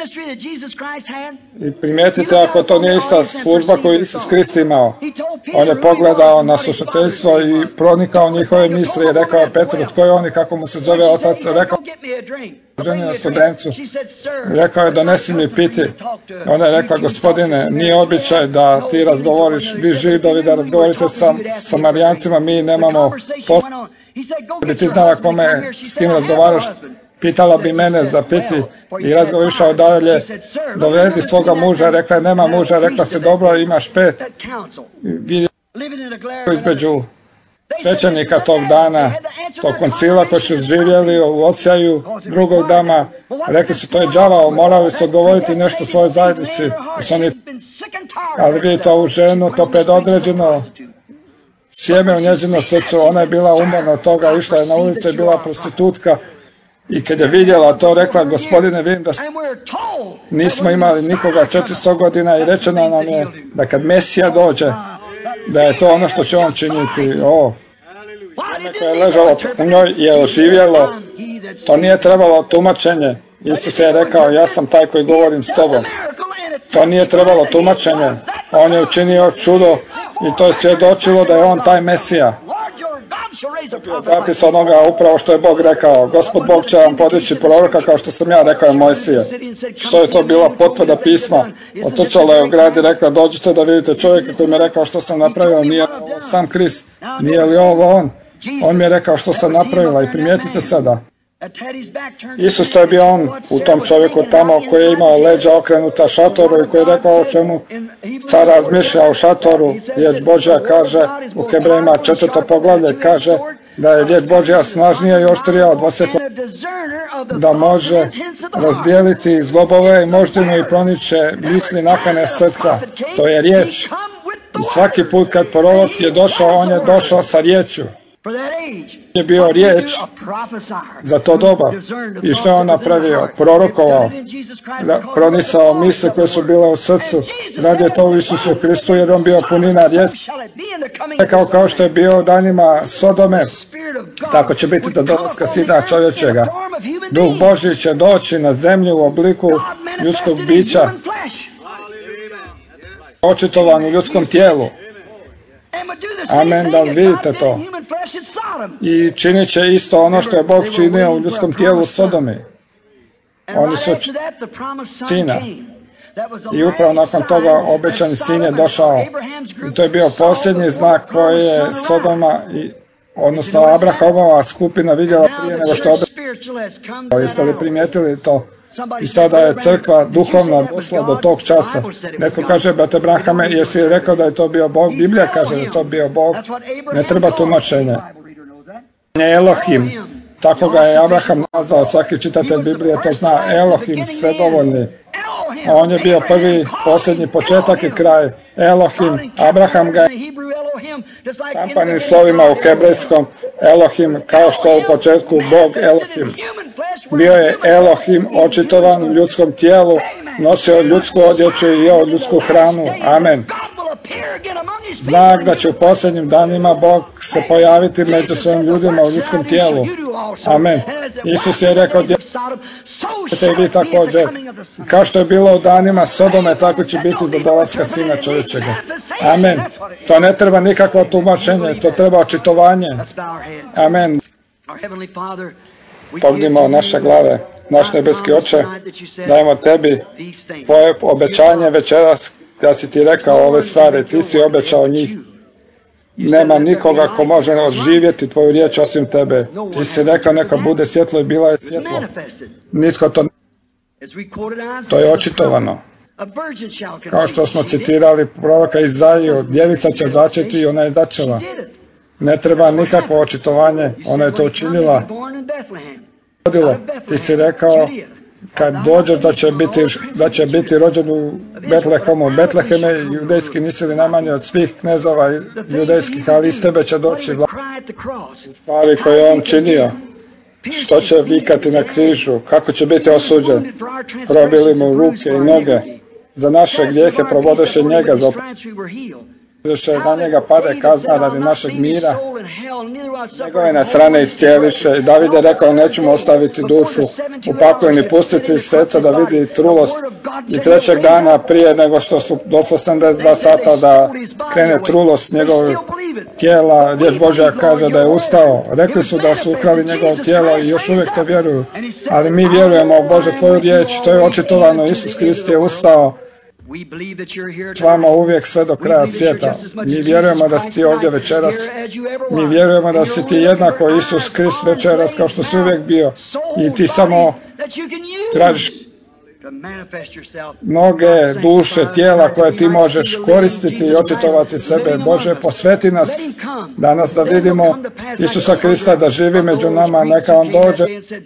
[SPEAKER 1] I primijetite, ako to nije ista služba koju Isus Krist imao. On je pogledao na slušateljstvo i pronikao njihove misli i rekao Petru, tko je on i kako mu se zove otac. Rekao ženi na studencu. Rekao je, donesi mi piti. Ona je rekla, gospodine, nije običaj da ti razgovoriš, vi Židovi, da razgovorite sa Samarijancima, mi nemamo posla. Bi ti znala kome, s kim razgovaraš, pitala bi mene za piti i razgovor išao dalje, dovedi svoga muža, rekla je, nema muža, rekla se, dobro, imaš pet. Vidi između svećenika tog dana, tog koncila koji su živjeli u odsjaju drugog dana, rekli su, to je đavao, morali su odgovoriti nešto svojoj zajednici. Ali vidite ovu ženu, to predodređeno, sjeme u njezino srcu, ona je bila umorna od toga, išla je na ulicu i bila prostitutka. I kad je vidjela to, rekla, gospodine, vidim da nismo imali nikoga četiristo godina i rečeno nam je da kad Mesija dođe, da je to ono što će on činiti. O, sjeme koje je ležalo u njoj je oživjelo, to nije trebalo tumačenje. Isus je rekao, ja sam taj koji govorim s tobom. To nije trebalo tumačenje. On je učinio čudo i to je svjedočilo da je on taj Mesija. Zapis onoga upravo što je Bog rekao. Gospod Bog će vam podići proroka kao što sam ja rekao je Mojsije. Što je to bila potvrda pisma. Otrčala je u grad i rekla, dođite da vidite čovjeka koji mi je rekao što sam napravio. Nije ovo sam Krist, nije li ovo on? On mi je rekao što sam napravila i primijetite sada. Isus, to je bio on u tom čovjeku tamo koji je imao leđa okrenuta šatoru i koji je rekao o čemu sad razmišlja o šatoru. Riječ Božja kaže u Hebrejima četvrto poglavlje, kaže da je riječ Božja snažnija i oštrija od dvosjekla, da može razdijeliti zglobove i moždinu i proniče misli nakane srca. To je riječ. I svaki put kad prorok je došao, on je došao sa riječju. Je bio riječ za to doba. I što je on napravio? Prorokovao, pronisao misle koje su bile u srcu. Radio to u Isusu Hristu jer on bio punina riječi. Rekao kao što je bio u danima Sodome, tako će biti za dolaska Sina čovječega. Duh Božji će doći na zemlju u obliku ljudskog bića, očitovan u ljudskom tijelu. Amen, da li vidite to? I činit će isto ono što je Bog činio u ljudskom tijelu Sodomi. Oni su Sina. I upravo nakon toga obećani Sin je došao. I to je bio posljednji znak koji je Sodoma, i, odnosno Abrahamova skupina vidjela prije nego što je obećao. Jeste li primijetili to? I sada je crkva duhovna došla do tog časa. Netko kaže, brate Branhame, jesi rekao da je to bio Bog? Biblija kaže da je to bio Bog. Ne treba tumačenje. Elohim, tako ga je Abraham nazvao, svaki čitatelj Biblije to zna. Elohim, svedovoljni. On je bio prvi, posljednji, početak i kraj. Elohim, Abraham ga je štampanim slovima u hebrejskom Elohim, kao što u početku Bog Elohim. Bio je Elohim očitovan u ljudskom tijelu, nosio ljudsku odjeću i jeo ljudsku hranu. Amen. Znak da će u posljednjim danima Bog se pojaviti među svojim ljudima u ljudskom tijelu. Amen. Isus je rekao, djelujte i vi također. Kao što je bilo u danima Sodome, tako će biti za dolaska Sina čovječega. Amen. To ne treba nikakvo tumačenje, to treba očitovanje. Amen. Pognimo naše glave. Naš nebeski Oče, dajemo Tebi Tvoje obećanje večeras, da si Ti rekao ove stvari, Ti si obećao njih. Nema nikoga ko može oživjeti Tvoju riječ osim Tebe. Ti si rekao neka bude svjetlo i bila je svjetlo. Nitko to ne... To je očitovano. Kao što smo citirali proroka Izaiju, djevica će začeti i ona je začela. Ne treba nikakvo očitovanje, ona je to učinila. Ti si rekao, kad dođeš da će biti, da će biti rođen u Betlehemu. Betleheme judejski nisi li najmanje od svih knezova judejskih, ali iz tebe će doći stvari koje on činio. Što će vikati na križu, kako će biti osuđen. Probili mu ruke i noge. Za naše grijehe provodeše njega, za oprošće na njega pade kazna radi našeg mira. Njegove nas rane iscijeliše. I David je rekao, nećemo ostaviti dušu u paklu ni pustiti sveca da vidi trulost. I trećeg dana prije nego što su došlo sedamdeset dva sata da krene trulost njegovog tijela, riječ Božja kaže da je ustao. Rekli su da su ukrali njegovo tijelo i još uvijek to vjeruju. Ali mi vjerujemo, Bože, Tvoju riječ, to je očitovano, Isus Krist je ustao s vama uvijek sve do kraja svijeta. Mi vjerujemo da si Ti ovdje večeras. Mi vjerujemo da si Ti jednako Isus Krist večeras kao što si uvijek bio. I Ti samo tražiš mnoge duše, tijela koje Ti možeš koristiti i očitovati sebe. Bože, posveti nas danas da vidimo Isusa Krista, da živi među nama. Neka On dođe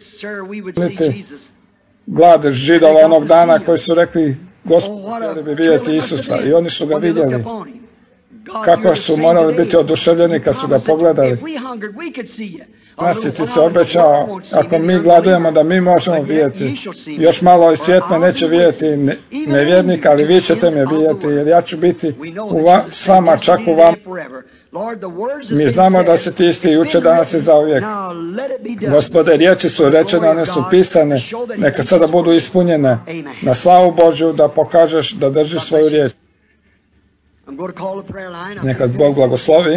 [SPEAKER 1] glad Židova onog dana koji su rekli, Gospod, htjeli bi vidjeti Isusa. I oni su ga vidjeli. Kako su morali biti oduševljeni kad su ga pogledali. Nas je Ti se obećao, ako mi gladujemo da mi možemo vidjeti. Još malo i svijet me neće vidjeti nevjernik, ali vi ćete me vidjeti, jer ja ću biti u va, s vama, čak u vama. Mi znamo da si Ti isti jučer, danas i zauvijek. Gospode, riječi su rečene, one su pisane, neka sada budu ispunjene. Na slavu Božju da pokažeš da držiš svoju riječ. Neka Bog blagoslovi.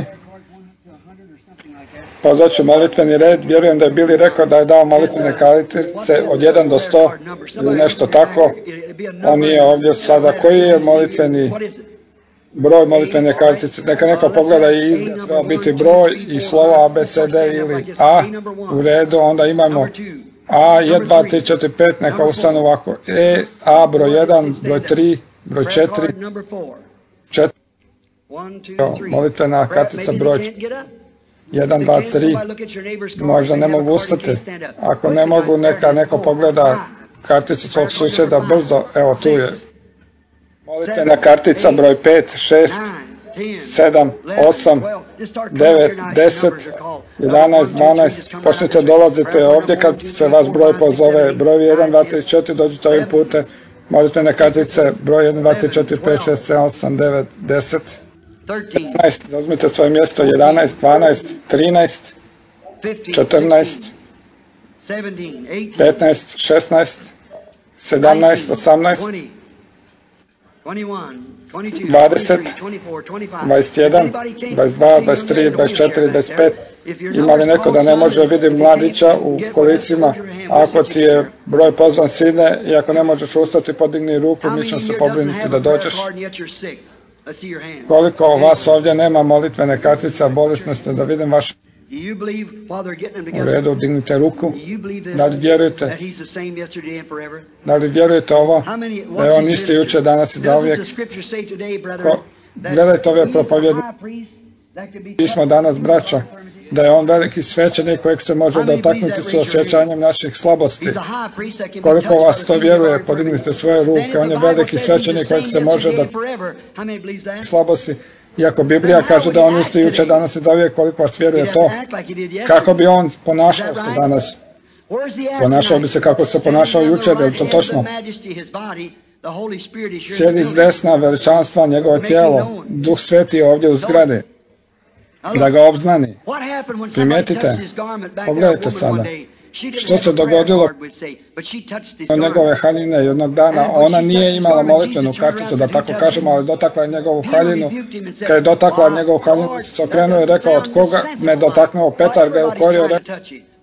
[SPEAKER 1] Pozvat ću molitveni red. Vjerujem da je Bili rekao da je dao molitvene kartice od jedan do sto ili nešto tako. On nije ovdje sada. Koji je molitveni broj molitvene kartice? Neka neko pogleda i izgled. Treba biti broj i slova A, B, C, D ili A. U redu, onda imamo A, jedan, dva, tri, četiri, pet. Neka ustanu ovako. E, A, broj jedan, broj tri, broj četiri. četiri. Molitvena kartica broj jedan, dva, tri. Možda ne mogu ustati. Ako ne mogu, neka neko pogleda karticu svog susjeda brzo. Evo, tu je. Molitvena kartica broj pet, šest, sedam, osam, devet, deset, jedanaest, dvanaest. Počnite dolazite ovdje kad se vaš broj pozove. Broj jedan, dva, tri, četiri, dođite ovim putem. Molitvene kartice broj jedan, dva, tri, četiri, pet, šest, sedam, osam, devet, deset. jedanaest, zauzmite svoje mjesto, jedanaest, dvanaest, trinaest, četrnaest, petnaest, šesnaest, sedamnaest, osamnaest, dvadeset, dvadeset jedan, dvadeset dva, dvadeset tri, dvadeset četiri, dvadeset pet. Ima li neko da ne može vidjeti mladića u kolicima? Ako ti je broj pozvan, sine, i ako ne možeš ustati, podigni ruku, mi ćemo se pobrinuti da dođeš. Koliko vas ovdje nema molitvene kartice, a bolesni ste, da vidim vaš... U redu, dignite ruku. Da li vjerujete? Da li vjerujete ovo? Da je on isti jučer, danas i zauvijek. Ko... Gledajte ove propovjedne pismo danas, braća. Da je on veliki svećenik kojeg se može dotaknuti s osjećanjem naših slabosti. Koliko vas to vjeruje, podignite svoje ruke. On je veliki svećenik kojeg se može dotaknuti slabosti. Iako Biblija kaže da on isti jučer, danas i zauvijek, koliko vas vjeruje to? Kako bi on ponašao se danas? Ponašao bi se kako se ponašao jučer, je li to točno? Sjedi s desna veličanstva njegovo tijelo. Duh Sveti je ovdje u zgradi. Da ga obznani. Primijetite, pogledajte sada. Što se dogodilo od njegove haljine jednog dana? Ona nije imala molitvenu karticu, da tako kažemo, ali dotakla je njegovu haljinu. Kad je dotakla njegovu haljinu, se okrenuo i rekao, od koga me dotaknuo? Petar ga je ukorio, rekao,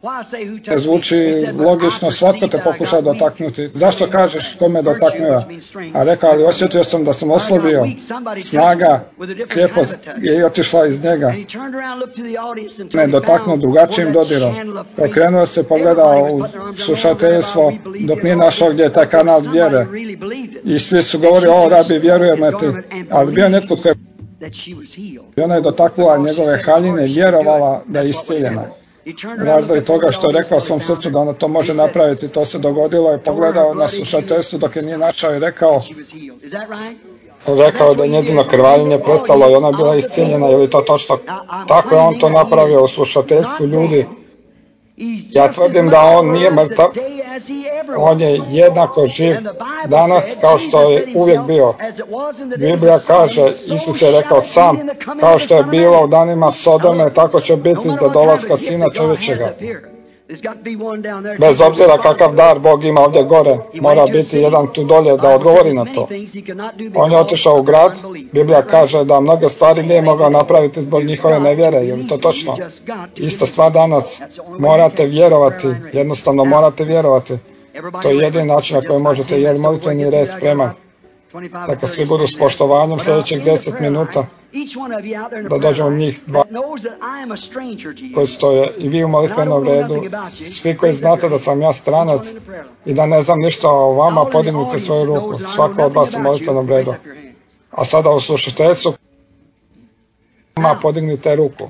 [SPEAKER 2] Zvuči logično, svatko te pokuša dotaknuti. Zašto kažeš kome dotaknuo? A rekao, ali osjetio sam da sam oslabio. Snaga, krijepost je otišla iz njega. Ne dotaknuo drugačijim dodirom. Okrenuo se, pogledao u slušateljstvo dok nije našao gdje je taj kanal vjere. I svi su govorili, o rabi, vjerujemo ti. Ali bio netko tko je i ona je dotaknula njegove haljine i vjerovala da je iscijeljena. Razlog toga što je rekla u svom srcu da ona to može napraviti, to se dogodilo i pogledao na slušateljstvu dok je nije našao i rekao rekao da je njezino krvarenje prestalo i ona je bila iscijeljena, je li to točno? Tako je on to napravio u slušateljstvu ljudi. Ja tvrdim da on nije mrtav, on je jednako živ danas kao što je uvijek bio. Biblija kaže, Isus je rekao sam, kao što je bilo u danima Sodome, tako će biti za dolaska Sina čovječega. Bez obzira kakav dar Bog ima ovdje gore, mora biti jedan tu dolje da odgovori na to. On je otišao u grad, Biblija kaže da mnoge stvari nije mogao napraviti zbog njihove nevjere, je li to točno? Ista stvar danas, morate vjerovati, jednostavno morate vjerovati. To je jedini način na koji možete, jer molitveni red spreman. Neka svi budu s poštovanjem sljedećih deset minuta, da dođemo njih dva koji stoje i vi u molitvenom redu, svi koji znate da sam ja stranac i da ne znam ništa o vama, podignite svoju ruku, svako od vas u molitvenom redu. A sada u slušateljstvu podignite ruku.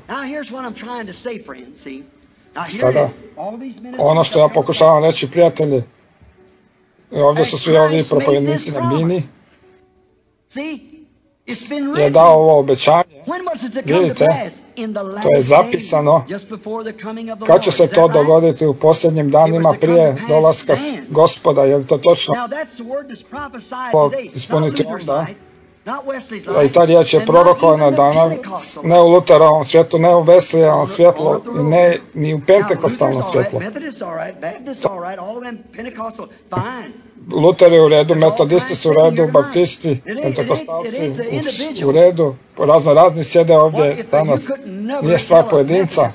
[SPEAKER 2] Sada, ono što ja pokušavam reći, prijatelji, ovdje su svi ovi propovjednici na bini, je dao ovo obećanje. Vidite, to je zapisano. Kad će se to dogoditi u posljednjim danima prije dolaska Gospoda, je li to točno? Ispuniti onda. I ta riječ je prorokovana danas, ne u Luterovom svijetu, ne u Wesleyovom svjetlu, i ne ni u Pentekostalnom svjetlu. Luteri u redu, metodisti su u redu, baptisti, pentekostalci u redu, razno razni sjede ovdje danas. Nije stvar pojedinca.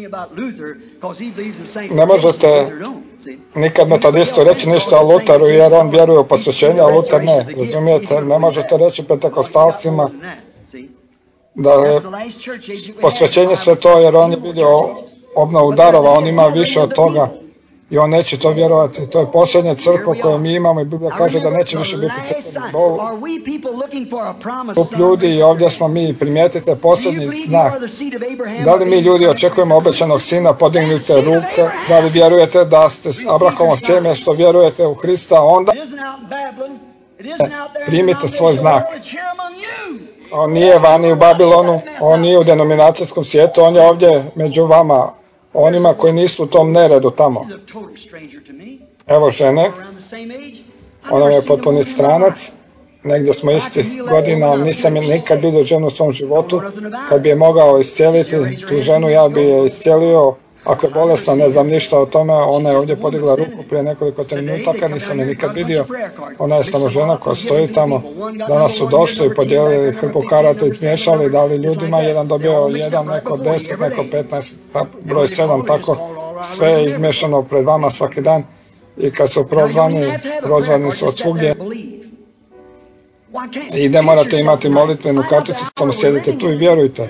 [SPEAKER 2] Ne možete nikad metodistu reći ništa o Luteru jer on vjeruje u posvećenje, a Luter ne. Razumijete? Ne možete reći pentekostalcima da je posvećenje sve to jer on je vidio obnovu darova, on ima više od toga. I on neće to vjerovati. To je posljednja crkva koju mi imamo i Biblija kaže da neće više biti crkveni bol. Ljudi i ovdje smo mi, primijetite posljednji znak. Da li mi ljudi očekujemo obećanog sina, podignite ruke, da li vjerujete da ste Abrahamovo sjeme, što vjerujete u Krista, onda primite svoj znak. On nije vani u Babilonu, on nije u denominacijskom svijetu, on je ovdje među vama. Onima koji nisu u tom neredu tamo. Evo žene, ona je potpuni stranac, negdje smo istih godina, nisam nikad vidio ženu u svom životu, kad bi je mogao iscijeliti, tu ženu ja bi je iscijelio, ako je bolesna, ne znam ništa o tome, ona je ovdje podigla ruku prije nekoliko trenutaka, nisam je nikad vidio, ona je samo žena koja stoji tamo, danas su došli i podijelili hrpu karata i smiješali, dali ljudima, jedan dobio jedan, neko deset, neko petnaest, broj sedam, tako, sve je izmješano pred vama svaki dan i kad su prozvani, prozvani su od svugdje. I ne morate imati molitvenu karticu, samo sjedite tu i vjerujte.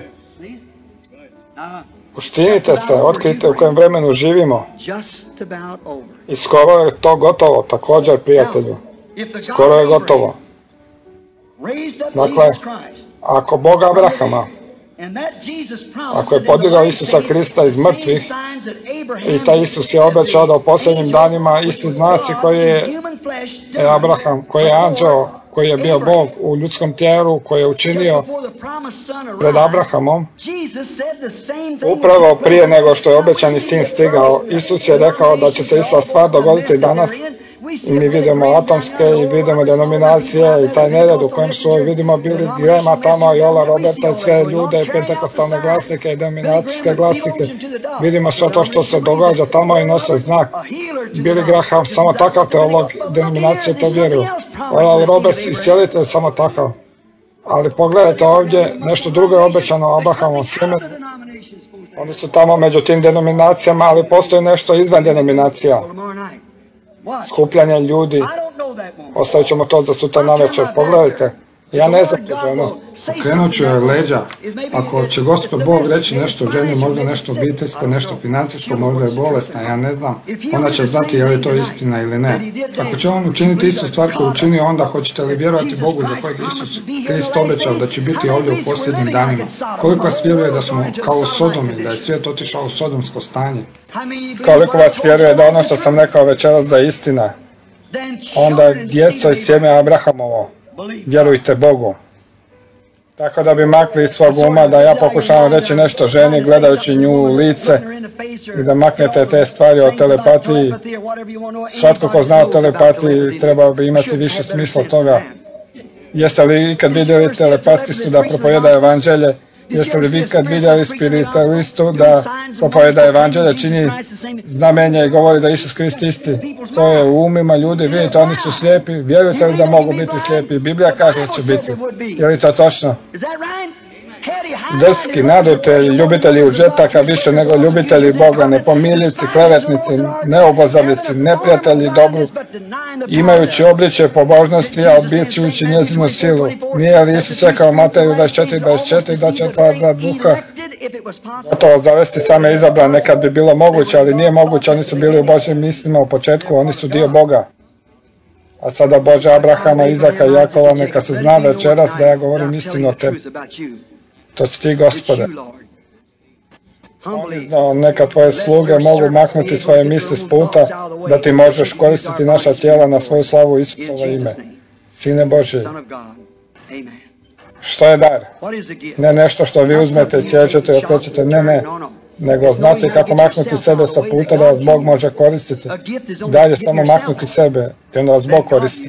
[SPEAKER 2] Uštinite se, otkrite u kojem vremenu živimo. I skoro je to gotovo, također prijatelju. Skoro je gotovo. Dakle, ako Bog Abrahama, ako je podigao Isusa Krista iz mrtvih, i taj Isus je obećao da u posljednjim danima isti znaci koji je Abraham, koji je anđeo, koji je bio Bog u ljudskom tijelu, koji je učinio pred Abrahamom, upravo prije nego što je obećani sin stigao, Isus je rekao da će se ista stvar dogoditi danas. I mi vidimo atomske i vidimo denominacije i taj nered u kojem su, vidimo Billy Grahama tamo i Ola Roberta i sve ljude i pentekostalne glasnike i denominacijske glasnike. Vidimo sve to što se događa tamo i nose znak. Billy Graham samo takav teolog, denominacije to vjeruju. Ola Roberts iscijelitelj samo takav. Ali pogledajte ovdje, nešto drugo je obećano Abrahamovom sjemenu. Oni su tamo među tim denominacijama, ali postoji nešto izvan denominacija. Skupljanje ljudi. Ostavit ćemo to za sutra navečer. Pogledajte. Ja ne znam tu ženu.
[SPEAKER 1] Okrenut ću joj leđa. Ako će Gospod Bog reći nešto ženi, možda nešto obiteljsko, nešto financijsko, možda je bolesna, ja ne znam. Ona će znati je li to istina ili ne. Ako će on učiniti istu stvar koju učinio, onda hoćete li vjerovati Bogu za kojeg Isus Krist obećao da će biti ovdje u posljednjim danima? Koliko vas vjeruje da smo kao u Sodomi, da je svijet otišao u sodomsko stanje?
[SPEAKER 2] Koliko vas vjeruje da ono što sam rekao večeras da je istina? Onda djeco i sjeme Abrahamovo. Vjerujte Bogu. Tako da bi makli iz svog uma da ja pokušavam reći nešto ženi gledajući nju u lice i da maknete te stvari o telepatiji. Svatko ko zna o telepatiji trebao bi imati više smisla toga. Jeste li ikad vidjeli telepatistu da propovjeda evanđelje? Jeste li vi ikad vidjeli spiritualistu da propovjeda evanđelje, čini znamenja i govori da Isus Krist isti? To je u umima ljudi, vidite, oni su slijepi. Vjerujete li da mogu biti slijepi? Biblija kaže da će biti. Je li to točno? Drski, nadutelji, ljubitelji užetaka više nego ljubitelji Boga, nepomiljici, klevetnici, neobozavljici, neprijatelji dobru, imajući obličje pobožnosti, a odbijajući njezinu silu. Nije li Isus rekao Mateju dvadeset četiri dvadeset četiri da će dva duha gotovo zavesti same izabrane, nekad bi bilo moguće, ali nije moguće, oni su bili u Božjim mislima u početku, oni su dio Boga. A sada Bože Abrahama, Izaka i Jakova, neka se zna večeras da ja govorim istinu o tebi. To si ti, Gospode. Ponizno, neka tvoje sluge mogu maknuti svoje misli s puta, da ti možeš koristiti naša tijela na svoju slavu Isusovo ime. Sine Božji. Što je dar? Ne nešto što vi uzmete i sjećate i okrećete, ne, ne. Nego znate kako maknuti sebe sa puta da vas Bog može koristiti. Dalje samo maknuti sebe i onda vas Bog koristi.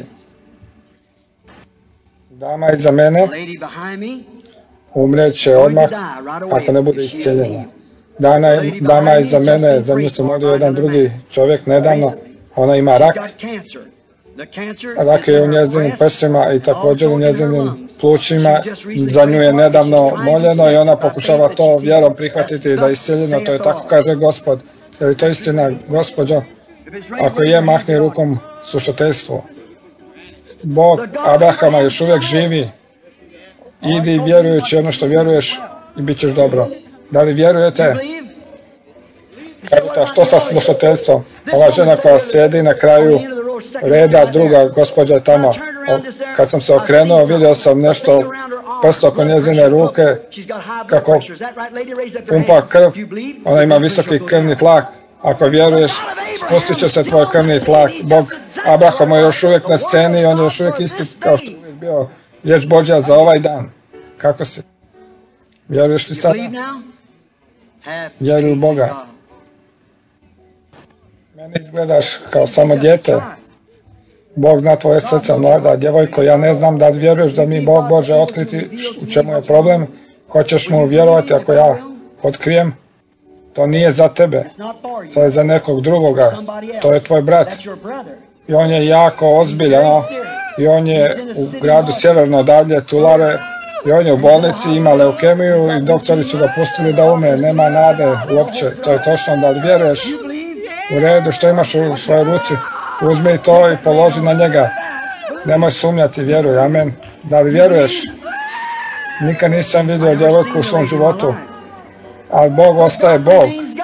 [SPEAKER 2] Dama iza mene umrijet će odmah ako ne bude iscijeljena. Dana, dama iza mene, za nju se molio jedan drugi čovjek nedavno, ona ima rak. Rak je u njezinim prsima i također u njezinim plućima. Za nju je nedavno moljeno i ona pokušava to vjerom prihvatiti da je iscijeljena. To je tako kaže Gospod. Je li to istina, Gospođo? Ako je, mahni rukom slušateljstvo. Bog Abrahama još uvijek živi. Idi vjerujući ono što vjeruješ i bit ćeš dobro. Da li vjerujete? Kažete, a što sa slušateljstvom? Ova žena koja sjedi na kraju reda, druga gospođa je tamo. Kad sam se okrenuo, vidio sam nešto prsto oko njezine ruke, kako pumpa krv. Ona ima visoki krvni tlak. Ako vjeruješ, spustit će se tvoj krvni tlak. Bog Abraham je još uvijek na sceni i on je još uvijek isti kao što je uvijek bio. Riječ Božja za ovaj dan. Kako si? Vjeruješ li sad? Vjeruj u Boga. Meni izgledaš kao samo dijete. Bog zna tvoje srce, mlada djevojko. Ja ne znam da vjeruješ da mi Bog može otkriti u čemu je problem. Hoćeš mu vjerovati ako ja otkrijem? To nije za tebe. To je za nekog drugoga. To je tvoj brat. I on je jako ozbiljan. I on je u gradu sjeverno odavlje, Tulare. I on je u bolnici, ima leukemiju i doktori su ga pustili da umre. Nema nade uopće. To je točno da vjeruješ. U redu, što imaš u svojoj ruci? Uzmi to i položi na njega. Nemoj sumnjati, vjeruj, amen. Da li vjeruješ? Nikad nisam vidio djevojku u svom životu. Ali Bog ostaje Bog.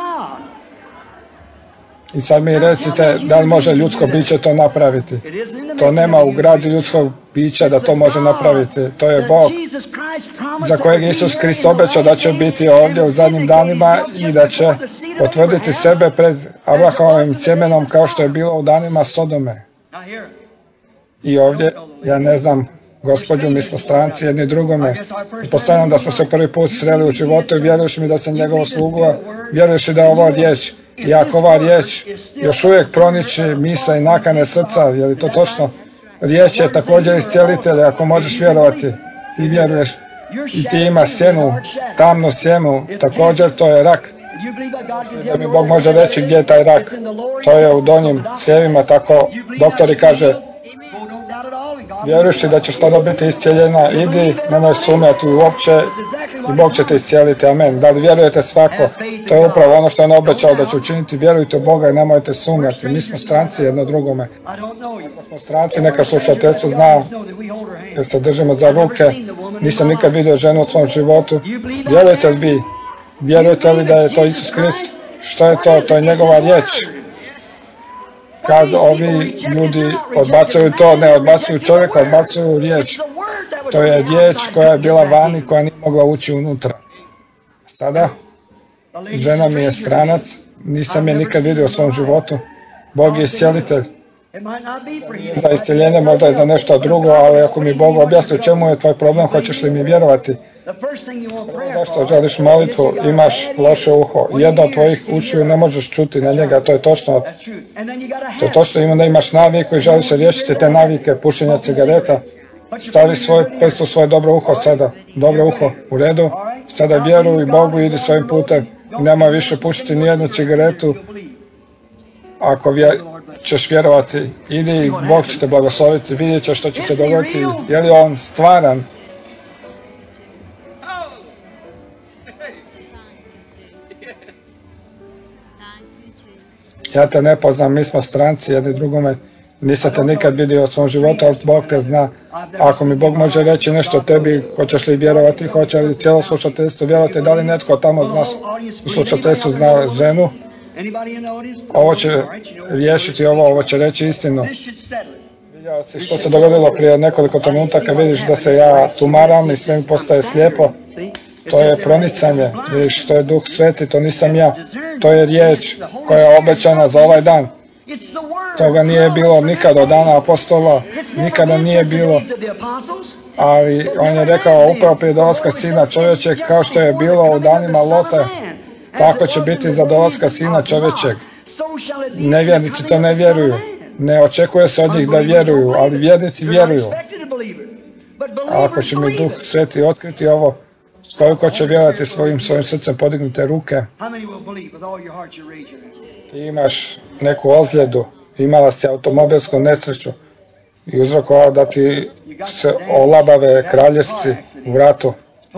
[SPEAKER 2] I sad mi recite, da li može ljudsko biće to napraviti? To nema u gradu ljudskog bića da to može napraviti. To je Bog za kojeg Isus Krist obećao da će biti ovdje u zadnjim danima i da će potvrditi sebe pred Abrahamovim sjemenom kao što je bilo u danima Sodome. I ovdje, ja ne znam, Gospođu, mi smo stranci jedni drugome. I postavljam da smo se prvi put sreli u životu i vjeruješ mi da sam njegov sluga, vjeruješ li da je ova riječ, i ako ova riječ još uvijek proniči misle i nakane srca, je li to točno? Riječ je također iscijelitelj, ako možeš vjerovati, ti vjeruješ i ti imaš sjenu, tamnu sjenu, također to je rak. Da mi Bog može reći gdje je taj rak, to je u donjim crijevima, tako doktori kaže, vjeruješ li da ćeš sada biti iscijeljena, idi, nemoj sumnjati uopće i Bog će te iscijeliti. Amen. Da li vjerujete svako? To je upravo ono što on obećao da će učiniti. Vjerujte u Boga i nemojte sumnjati. Mi smo stranci jedno drugome. Ako smo stranci, neka slušateljstvo zna da se držimo za ruke. Nisam nikad vidio ženu u svom životu. Vjerujete li vi? Vjerujete li da je to Isus Krist? Što je to? To je njegova riječ. Kad ovi ljudi odbacuju to, ne odbacuju čovjeka, odbacuju riječ. To je riječ koja je bila vani, koja nije mogla ući unutra. Sada, žena mi je stranac, nisam je nikad vidio u svom životu. Bog je iscijelitelj. Za iscjeljenje, možda je za nešto drugo, ali ako mi Bog objasni u čemu je tvoj problem, hoćeš li mi vjerovati? Zašto želiš molitvu? Imaš loše uho. Jedno od tvojih ušiju ne možeš čuti na njega, to je točno. To je točno, ima da imaš naviku i želiš riješiti te navike, pušenja cigareta. Stavi svoj prst u svoje dobro uho sada. Dobro uho, u redu. Sada vjeruj Bogu i idi svojim putem. Nemoj više pušiti nijednu cigaretu. Ako vje, ćeš vjerovati, idi i Bog će te blagosloviti. Vidjet ćeš što će se dogoditi. Je li on stvaran? Ja te ne poznam, mi smo stranci jedni drugome. Nisam te nikad vidio u svom životu, ali Bog te zna. Ako mi Bog može reći nešto o tebi, hoćeš li vjerovati, hoće li cijelo slušateljstvo vjerovati, da li netko tamo zna, u slušateljstvu zna ženu? Ovo će riješiti ovo, ovo će reći istinu. Vidio si što se dogodilo prije nekoliko trenutaka, vidiš da se ja tumaram i sve mi postaje slijepo. To je pronicanje, vidiš, to je Duh Sveti, to nisam ja. To je riječ koja je obećana za ovaj dan. Toga nije bilo nikada od dana apostola, nikada nije bilo. Ali on je rekao upravo prije dolaska Sina čovječeg, kao što je bilo u danima Lota, tako će biti za dolaska Sina čovječeg. Nevjernici to ne vjeruju. Ne očekuje se od njih da vjeruju, ali vjernici vjeruju. A ako će mi Duh Sveti otkriti ovo, koliko će vjerovati svojim svojim srcem podignute ruke? Ti imaš neku ozljedu, imala si automobilsku nesreću i uzrokovao da ti se olabave kraljevci u vratu.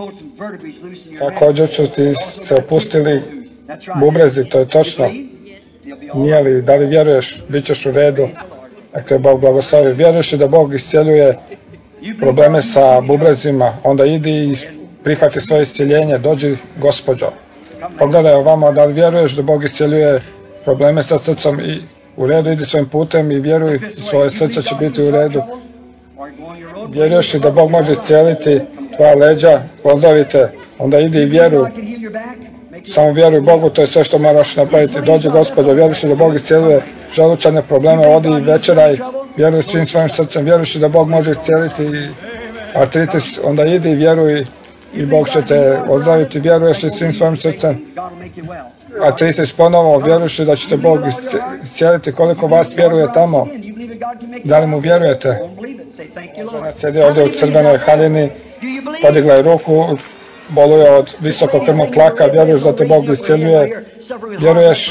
[SPEAKER 2] Također ću ti se opustili bubrezi, to je točno. Nije li, da li vjeruješ, bit ćeš u redu, ako te Bog blagoslovi. Vjeruješ li da Bog iscijeljuje probleme sa bubrezima, onda idi i prihvati svoje iscijeljenje, dođi Gospođo. Pogledaj ovamo, da li vjeruješ da Bog iscijeljuje probleme sa srcem i u redu, idi svojim putem i vjeruj, svoje srce će biti u redu. Vjeruješ li da Bog može iscijeliti tvoja leđa, pozdravite, onda idi i vjeruj. Samo vjeruj Bogu, to je sve što moraš napraviti. Dođi Gospođo, vjeruješ li da Bog iscijeljuje želučane probleme, odi i večeraj, vjeruj svim svojim srcem, vjeruješ li da Bog može iscijeliti artritis, onda idi i vjeruj i Bog će te ozdraviti, vjeruješ li svim svojim srcem. Artritis ponovo, vjeruješ li da će te Bog iscijeliti, koliko vas vjeruje tamo? Da li mu vjerujete? Žena sjedi ovdje u crvenoj haljini, podigla je ruku, boluje od visokog krvnog tlaka, vjeruješ da te Bog iscijeljuje, vjeruješ,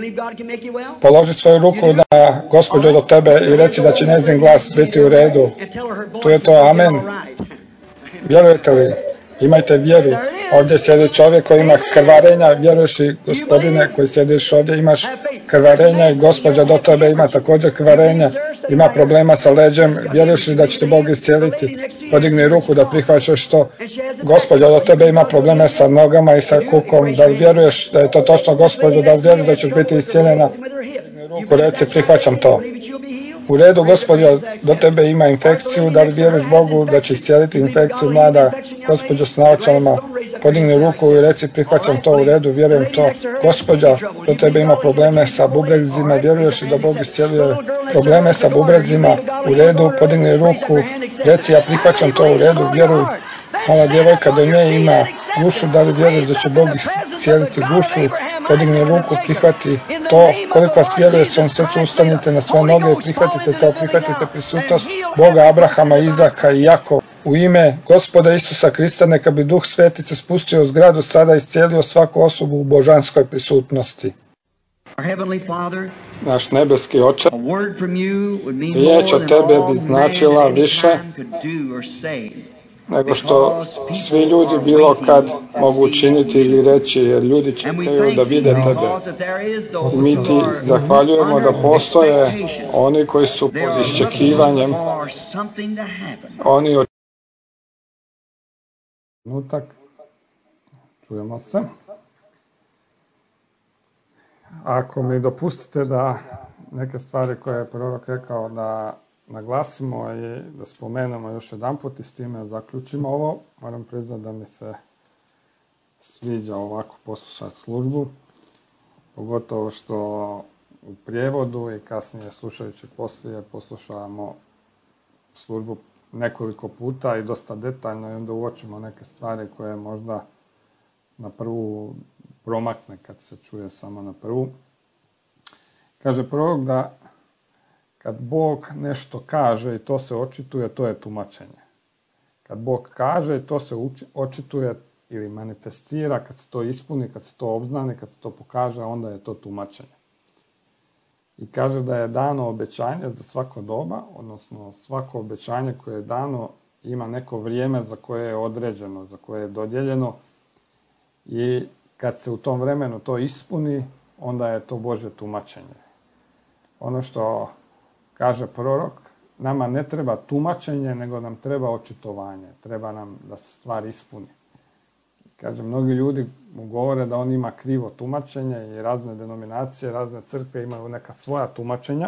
[SPEAKER 2] položi svoju ruku na Gospođu do tebe i reći da će njezin glas biti u redu. Tu je to, amen. Vjerujete li? Imajte vjeru. Ovdje sjedi čovjek koji ima krvarenja, vjeruješ li, gospodine koji sjediš ovdje, imaš krvarenja i Gospođa do tebe ima također krvarenja, ima problema sa leđem, vjeruješ li da će te Bog iscijeliti? Podigni ruku da prihvaćaš to. Gospođa do tebe ima probleme sa nogama i sa kukom, da li vjeruješ da je to točno Gospođo, da li vjeruješ da ćeš biti iscijeljena? Podigni ruku, reci prihvaćam to. U redu, Gospođo, do tebe ima infekciju, da li vjeruješ Bogu da će iscijeliti infekciju, mlada Gospođo s naočalama, podigni ruku i reci prihvaćam to, u redu, vjerujem to. Gospođa, do tebe ima probleme sa bubrezima, vjeruješ li da Bog iscijeljuje probleme sa bubrezima, u redu, podigni ruku, reci ja prihvaćam to, u redu, vjeruj. Mala djevojka, do nje ima gušu, da li vjeruješ da će Bog iscijeliti gušu, podigni ruku, prihvati to, koliko vas vjeruje svom srcu, ustanite na svoje noge i prihvatite to, prihvatite prisutnost Boga, Abrahama, Izaka i Jakova. U ime Gospoda Isusa Krista neka bi Duh Sveti se spustio u zgradu sada i iscijelio svaku osobu u božanskoj prisutnosti. Naš nebeski Oče, riječ od tebe bi značila više nego što svi ljudi bilo kad mogu učiniti ili reći, jer ljudi čekaju da vide tebe. I mi ti zahvaljujemo da postoje oni koji su pod iščekivanjem, oni od...
[SPEAKER 1] Minutak, čujemo se. Ako mi dopustite da neke stvari koje je prorok rekao da naglasimo i da spomenemo još jedan put i s time zaključimo ovo, moram priznati da mi se sviđa ovako poslušati službu, pogotovo što u prijevodu i kasnije slušajući poslije poslušavamo službu nekoliko puta i dosta detaljno i onda uočimo neke stvari koje možda na prvu promakne kad se čuje samo na prvu. Kaže prorok da kad Bog nešto kaže i to se očituje, to je tumačenje. Kad Bog kaže i to se očituje ili manifestira, kad se to ispuni, kad se to obznani, kad se to pokaže, onda je to tumačenje. I kaže da je dano obećanje za svako doba, odnosno svako obećanje koje je dano ima neko vrijeme za koje je određeno, za koje je dodijeljeno i kad se u tom vremenu to ispuni, onda je to Božje tumačenje. Ono što kaže prorok, nama ne treba tumačenje, nego nam treba očitovanje. Treba nam da se stvar ispuni. Kaže, mnogi ljudi mu govore da on ima krivo tumačenje i razne denominacije, razne crkve imaju neka svoja tumačenja,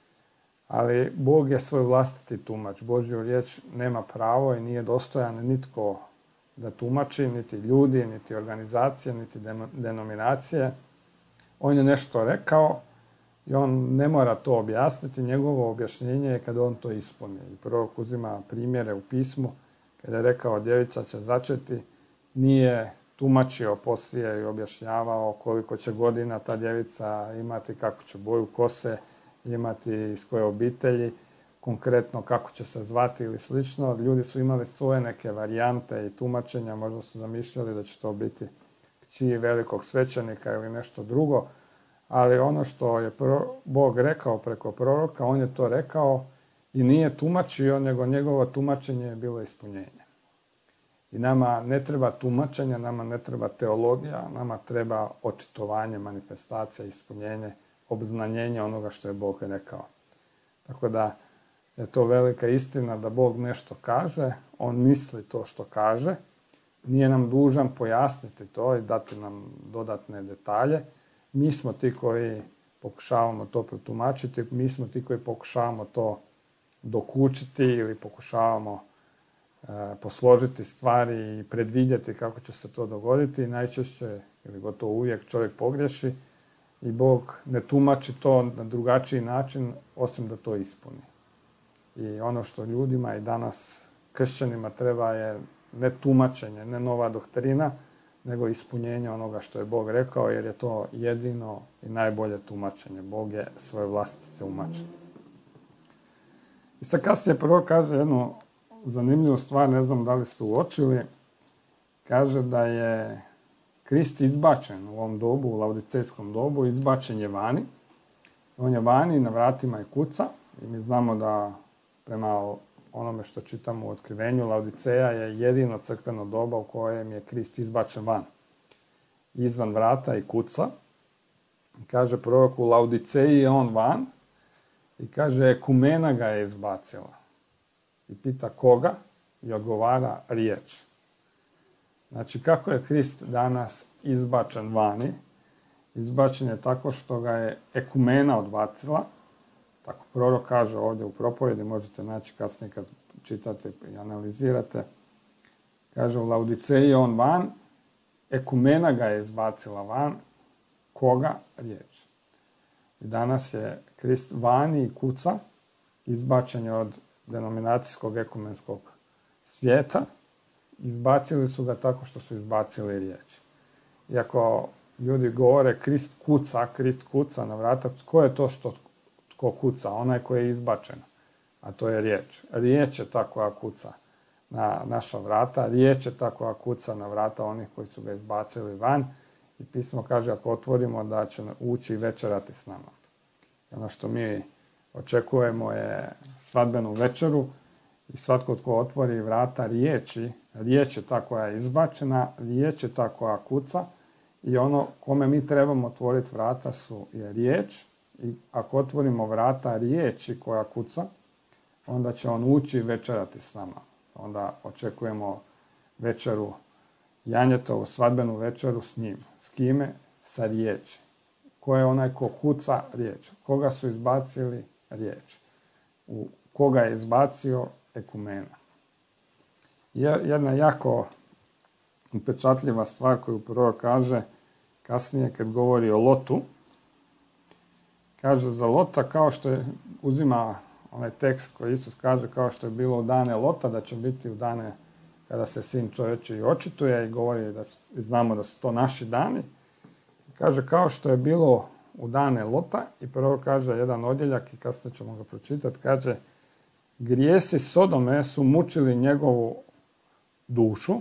[SPEAKER 1] ali Bog je svoj vlastiti tumač. Božju riječ nema pravo i nije dostojan nitko da tumači, niti ljudi, niti organizacije, niti denominacije. On je nešto rekao i on ne mora to objasniti. Njegovo objašnjenje je kad on to ispuni. I prorok uzima primjere u pismu, kada je rekao djevica će začeti, nije tumačio poslije i objašnjavao koliko će godina ta djevica imati, kako će boju kose imati, iz koje obitelji, konkretno kako će se zvati ili slično. Ljudi su imali svoje neke varijante i tumačenja, možda su zamišljali da će to biti kći velikog svećenika ili nešto drugo, ali ono što je Bog rekao preko proroka, on je to rekao i nije tumačio, nego njegovo tumačenje je bilo ispunjenje. I nama ne treba tumačenja, nama ne treba teologija, nama treba očitovanje, manifestacija, ispunjenje, obznanjenje onoga što je Bog rekao. Tako da je to velika istina da Bog nešto kaže, on misli to što kaže, nije nam dužan pojasniti to i dati nam dodatne detalje. Mi smo ti koji pokušavamo to protumačiti, mi smo ti koji pokušavamo to dokučiti ili pokušavamo posložiti stvari i predvidjeti kako će se to dogoditi. Najčešće ili gotovo uvijek čovjek pogriješi i Bog ne tumači to na drugačiji način osim da to ispuni. I ono što ljudima i danas kršćanima treba je ne tumačenje, ne nova doktrina, nego ispunjenje onoga što je Bog rekao, jer je to jedino i najbolje tumačenje. Bog je svoje vlastite tumačenje. I sad kasnije prvo kaže jednu zanimljivu stvar, ne znam da li ste uočili, kaže da je Krist izbačen u ovom dobu, u laodicejskom dobu, izbačen je vani. On je vani, na vratima i kuca i mi znamo da prema onome što čitamo u Otkrivenju, Laodiceja je jedino crkveno doba u kojem je Krist izbačen van. Izvan vrata i kuca. Kaže prorok, u Laodiceji je on van i kaže ekumena ga je izbacila. I pita koga? I odgovara riječ. Znači, kako je Krist danas izbačen vani? Izbačen je tako što ga je ekumena odbacila. Tako prorok kaže ovdje u propovjedi, možete naći kasnije kad čitate i analizirate. Kaže u Laodiceji je on van, ekumena ga je izbacila van. Koga? Riječ. I danas je Krist vani i kuca, izbačen je od denominacijskog ekumenskog svijeta, izbacili su ga tako što su izbacili riječ. Iako ljudi govore Krist kuca, Krist kuca na vrata, tko je to što tko kuca? Onaj koji je izbačen, a to je riječ. Riječ je ta koja kuca na naša vrata, riječ je ta koja kuca na vrata onih koji su ga izbacili van i pismo kaže ako otvorimo da će ući i večerati s nama. I ono što mi očekujemo je svadbenu večeru I svatko tko otvori vrata riječi, riječ je ta koja je izbačena, riječ je ta koja kuca i ono kome mi trebamo otvoriti vrata su je riječ i ako otvorimo vrata riječi koja kuca, onda će on ući večerati s nama. Onda očekujemo večeru, janjetovu svadbenu večeru s njim. S kime? Sa riječi. Ko je onaj ko kuca? Riječ. Koga su izbacili? Riječ. U koga je izbacio? Ekumena. Jedna jako upečatljiva stvar koju prorok kaže kasnije kad govori o Lotu. Kaže za Lota kao što je, uzima onaj tekst koji Isus kaže kao što je bilo u dane Lota, da će biti u dane kada se sin čovječiji očituje i govori da znamo da su to naši dani. Kaže kao što je bilo u dane Lota i prvo kaže jedan odjeljak i kasnije ćemo ga pročitati, kaže grijesi Sodome su mučili njegovu dušu,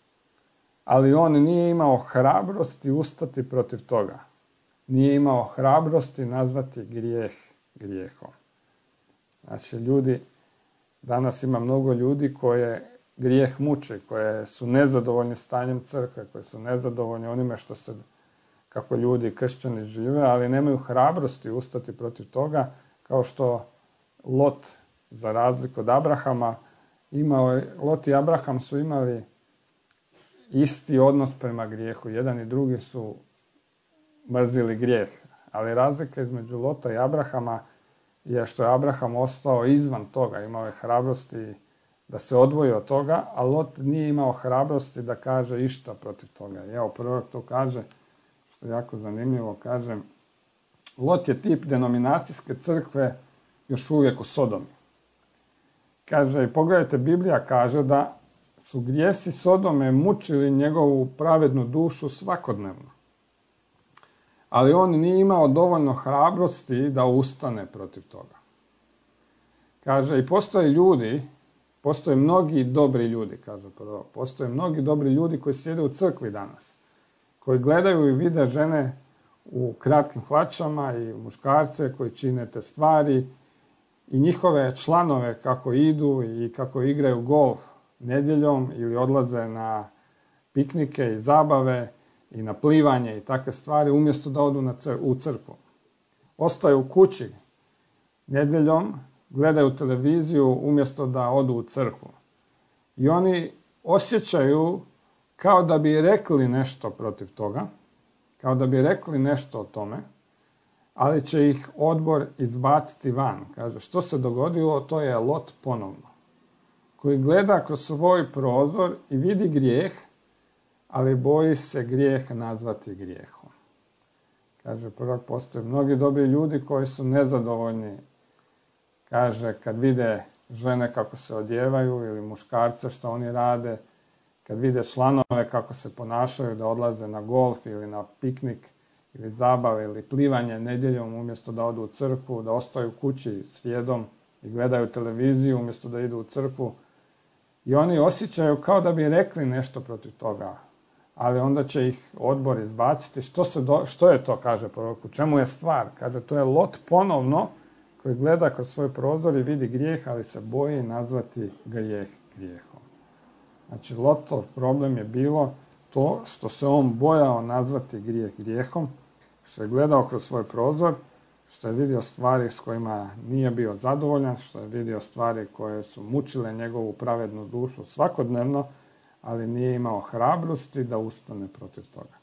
[SPEAKER 1] ali on nije imao hrabrosti ustati protiv toga. Nije imao hrabrosti nazvati grijeh grijehom. Znači ljudi, danas ima mnogo ljudi koje grijeh muči, koje su nezadovoljni stanjem crkve, koje su nezadovoljni onime što se, kako ljudi kršćani žive, ali nemaju hrabrosti ustati protiv toga, kao što Lot, za razliku od Abrahama, imao, Lot i Abraham su imali isti odnos prema grijehu. Jedan i drugi su mrzili grijeh. Ali razlika između Lota i Abrahama je što je Abraham ostao izvan toga. Imao je hrabrosti da se odvoji od toga, a Lot nije imao hrabrosti da kaže išta protiv toga. I evo, prorok to kaže, što je jako zanimljivo, kaže, Lot je tip denominacijske crkve još uvijek u Sodomi. Kaže, i pogledajte, Biblija kaže da su grijesi Sodome mučili njegovu pravednu dušu svakodnevno. Ali on nije imao dovoljno hrabrosti da ustane protiv toga. Kaže, i postoje ljudi, postoje mnogi dobri ljudi, kaže prvo, postoje mnogi dobri ljudi koji sjede u crkvi danas, koji gledaju i vide žene u kratkim hlačama i muškarce koji čine te stvari i njihove članove kako idu i kako igraju golf nedjeljom ili odlaze na piknike i zabave i na plivanje i takve stvari, umjesto da odu na cr- u crkvu. Ostaju u kući nedjeljom, gledaju televiziju umjesto da odu u crkvu. I oni osjećaju kao da bi rekli nešto protiv toga, kao da bi rekli nešto o tome, ali će ih odbor izbaciti van. Kaže, što se dogodilo, to je Lot ponovno, koji gleda kroz svoj prozor i vidi grijeh, ali boji se grijeh nazvati grijehom. Kaže, prvo postoje mnogi dobri ljudi koji su nezadovoljni. Kaže, kad vide žene kako se odjevaju ili muškarce što oni rade, kad vide članove kako se ponašaju da odlaze na golf ili na piknik ili zabave ili plivanje nedjeljom umjesto da odu u crkvu, da ostaju kući srijedom i gledaju televiziju umjesto da idu u crkvu. I oni osjećaju kao da bi rekli nešto protiv toga, ali onda će ih odbor izbaciti. Što, se do, što je to, kaže prorok, u čemu je stvar? Kaže, to je Lot ponovno koji gleda kroz svoj prozor i vidi grijeh, ali se boji nazvati grijeh grijehom. Znači, Lotov problem je bilo to što se on bojao nazvati grijeh grijehom, što je gledao kroz svoj prozor, što je vidio stvari s kojima nije bio zadovoljan, što je vidio stvari koje su mučile njegovu pravednu dušu svakodnevno, ali nije imao hrabrosti da ustane protiv toga.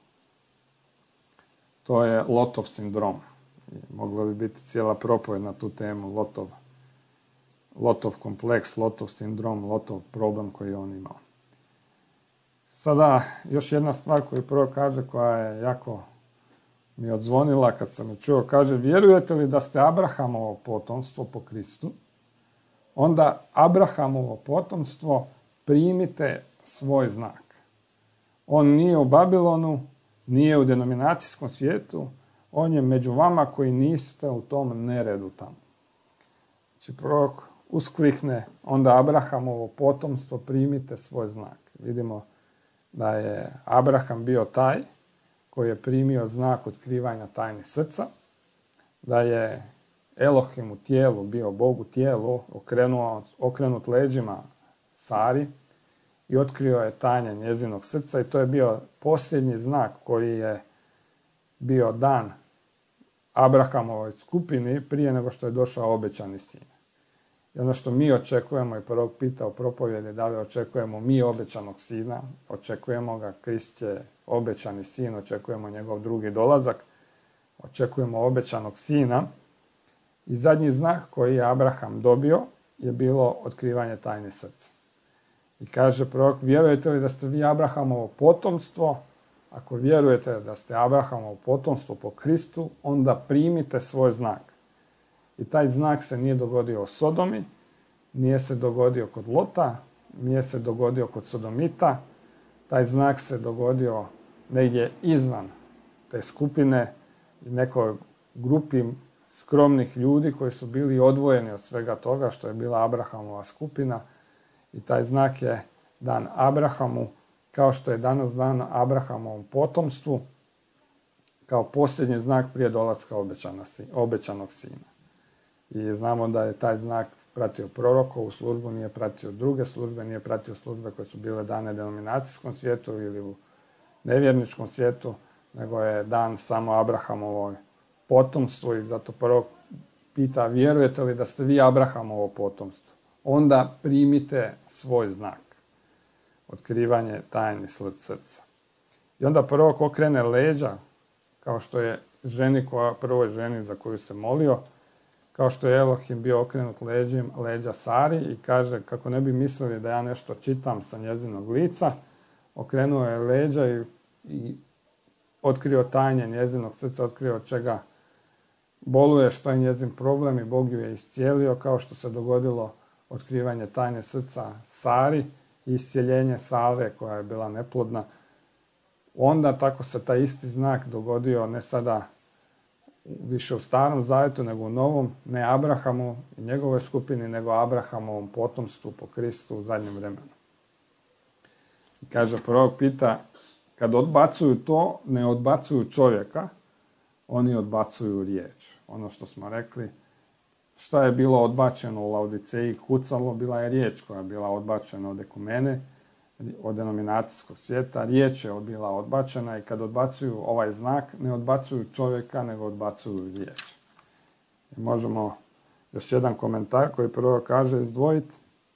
[SPEAKER 1] To je Lotov sindrom. Mogla bi biti cijela propovjed na tu temu, Lotov, Lotov kompleks, Lotov sindrom, Lotov problem koji je on imao. Sada, još jedna stvar koju prvo kaže, koja je jako mi odzvonila kad sam je čuo, kaže, vjerujete li da ste Abrahamovo potomstvo po Kristu? Onda Abrahamovo potomstvo primite svoj znak. On nije u Babilonu, nije u denominacijskom svijetu, on je među vama koji niste u tom neredu tamo. Znači prorok usklihne, onda Abrahamovo potomstvo primite svoj znak. Vidimo da je Abraham bio taj koji je primio znak otkrivanja tajni srca, da je Elohim u tijelu, bio Bog u tijelu, okrenuo, okrenut leđima Sari i otkrio je tajne njezinog srca i to je bio posljednji znak koji je bio dan Abrahamovoj skupini prije nego što je došao obećani sin. I ono što mi očekujemo, i prorok pita o propovjedi, da li očekujemo mi obećanog sina, očekujemo ga, Krist je obećani sin, očekujemo njegov drugi dolazak, očekujemo obećanog sina. I zadnji znak koji je Abraham dobio je bilo otkrivanje tajne srca. I kaže prorok, vjerujete li da ste vi Abrahamovo potomstvo? Ako vjerujete da ste Abrahamovo potomstvo po Kristu, onda primite svoj znak. I taj znak se nije dogodio u Sodomi, nije se dogodio kod Lota, nije se dogodio kod Sodomita. Taj znak se dogodio negdje izvan te skupine i nekoj grupi skromnih ljudi koji su bili odvojeni od svega toga što je bila Abrahamova skupina. I taj znak je dan Abrahamu, kao što je danas dan Abrahamovom potomstvu, kao posljednji znak prije dolaska obećanog sina. I znamo da je taj znak pratio prorokovu službu, nije pratio druge službe, nije pratio službe koje su bile dane denominacijskom svijetu ili u nevjerničkom svijetu, nego je dan samo Abrahamovoj potomstvu i zato prorok pita, vjerujete li da ste vi Abrahamovo potomstvo? Onda primite svoj znak. Otkrivanje tajni srca. I onda prorok okrene leđa, kao što je ženi koja, prvoj ženi za koju se molio, kao što je Elohim bio okrenut leđim, leđa Sari i kaže, kako ne bi mislili da ja nešto čitam sa njezinog lica, okrenuo je leđa i, i otkrio tajnje njezinog srca, otkrio od čega boluje, što je njezin problem i Bog ju je iscijelio, kao što se dogodilo otkrivanje tajne srca Sari i iscijeljenje Sare koja je bila neplodna. Onda tako se taj isti znak dogodio ne sada više u starom zavjetu nego u novom, ne Abrahamu i njegovoj skupini, nego Abrahamovom potomstvu po Kristu u zadnjem vremenu. I kaže, prorok pita, kad odbacuju to, ne odbacuju čovjeka, oni odbacuju riječ. Ono što smo rekli, šta je bilo odbačeno u Laodiceji, kucalo, bila je riječ koja je bila odbačena od ekumene, od denominacijskog svijeta. Riječ je bila odbačena i kad odbacuju ovaj znak, ne odbacuju čovjeka, nego odbacuju riječ. I možemo još jedan komentar koji prvo kaže izdvojiti.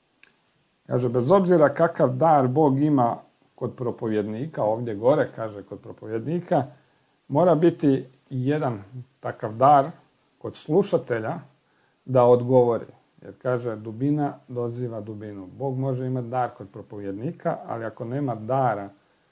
[SPEAKER 1] Kaže, bez obzira kakav dar Bog ima kod propovjednika, ovdje gore kaže kod propovjednika, mora biti jedan takav dar kod slušatelja da odgovori. Jer kaže, dubina doziva dubinu. Bog može imati dar kod propovjednika, ali ako nema dara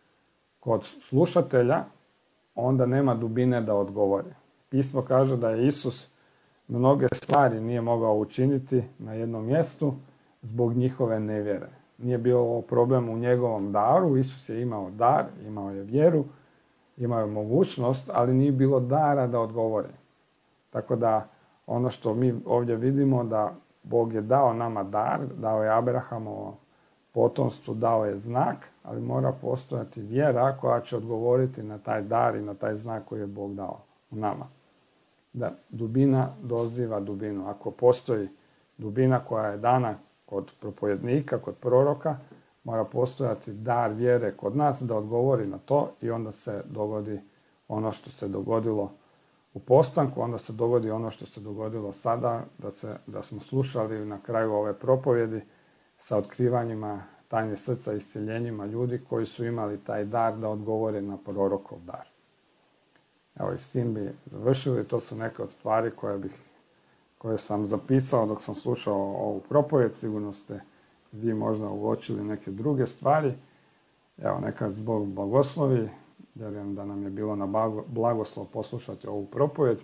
[SPEAKER 1] kod slušatelja, onda nema dubine da odgovori. Pismo kaže da je Isus mnoge stvari nije mogao učiniti na jednom mjestu zbog njihove nevjere. Nije bio problem u njegovom daru, Isus je imao dar, imao je vjeru, imao je mogućnost, ali nije bilo dara da odgovori. Tako da ono što mi ovdje vidimo da Bog je dao nama dar, dao je Abrahamovo potomstvu, dao je znak, ali mora postojati vjera koja će odgovoriti na taj dar i na taj znak koji je Bog dao u nama. Da dubina doziva dubinu. Ako postoji dubina koja je dana kod propovjednika, kod proroka, mora postojati dar vjere kod nas da odgovori na to i onda se dogodi ono što se dogodilo u postanku, onda se dogodi ono što se dogodilo sada, da, se, da smo slušali na kraju ove propovjedi sa otkrivanjima tajne srca i iscjeljenjima ljudi koji su imali taj dar da odgovore na prorokov dar. Evo i s tim bi završili, to su neke od stvari koje, bih, koje sam zapisao dok sam slušao ovu propovjed, sigurno ste vi možda uočili neke druge stvari. Evo, neka Bog blagoslovi. Vjerujem da nam je bilo na blagoslov poslušati ovu propovjed.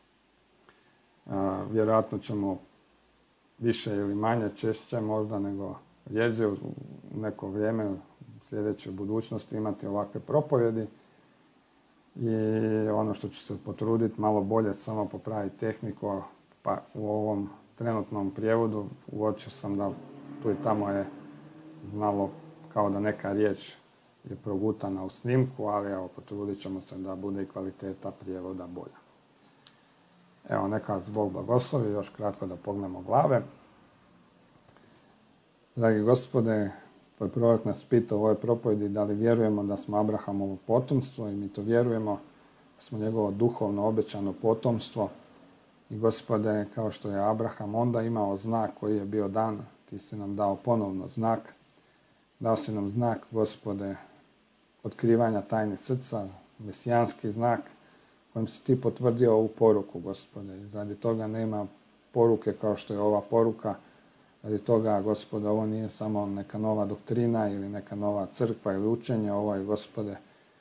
[SPEAKER 1] Vjerojatno ćemo više ili manje, češće možda nego rjeđe u neko vrijeme u sljedećoj budućnosti imati ovakve propovjedi. I ono što ću se potruditi malo bolje samo popraviti tehniku, pa u ovom trenutnom prijevodu uočio sam da tu i tamo je znalo kao da neka riječ je progutana u snimku, ali evo, potrudit ćemo se da bude i kvaliteta prijevoda bolja. Evo, neka vas Bog blagoslovi, još kratko da pognemo glave. Dragi Gospode, tvoj prorok nas pita u ovoj propovedi da li vjerujemo da smo Abrahamovo potomstvo i mi to vjerujemo, da smo njegovo duhovno obećano potomstvo. I Gospode, kao što je Abraham onda imao znak koji je bio dan, ti si nam dao ponovno znak. Dao si nam znak, Gospode, otkrivanja tajne srca, mesijanski znak kojim si ti potvrdio ovu poruku, Gospode. I radi toga nema poruke kao što je ova poruka. Radi toga, Gospode, ovo nije samo neka nova doktrina ili neka nova crkva ili učenje. Ovo je, Gospode,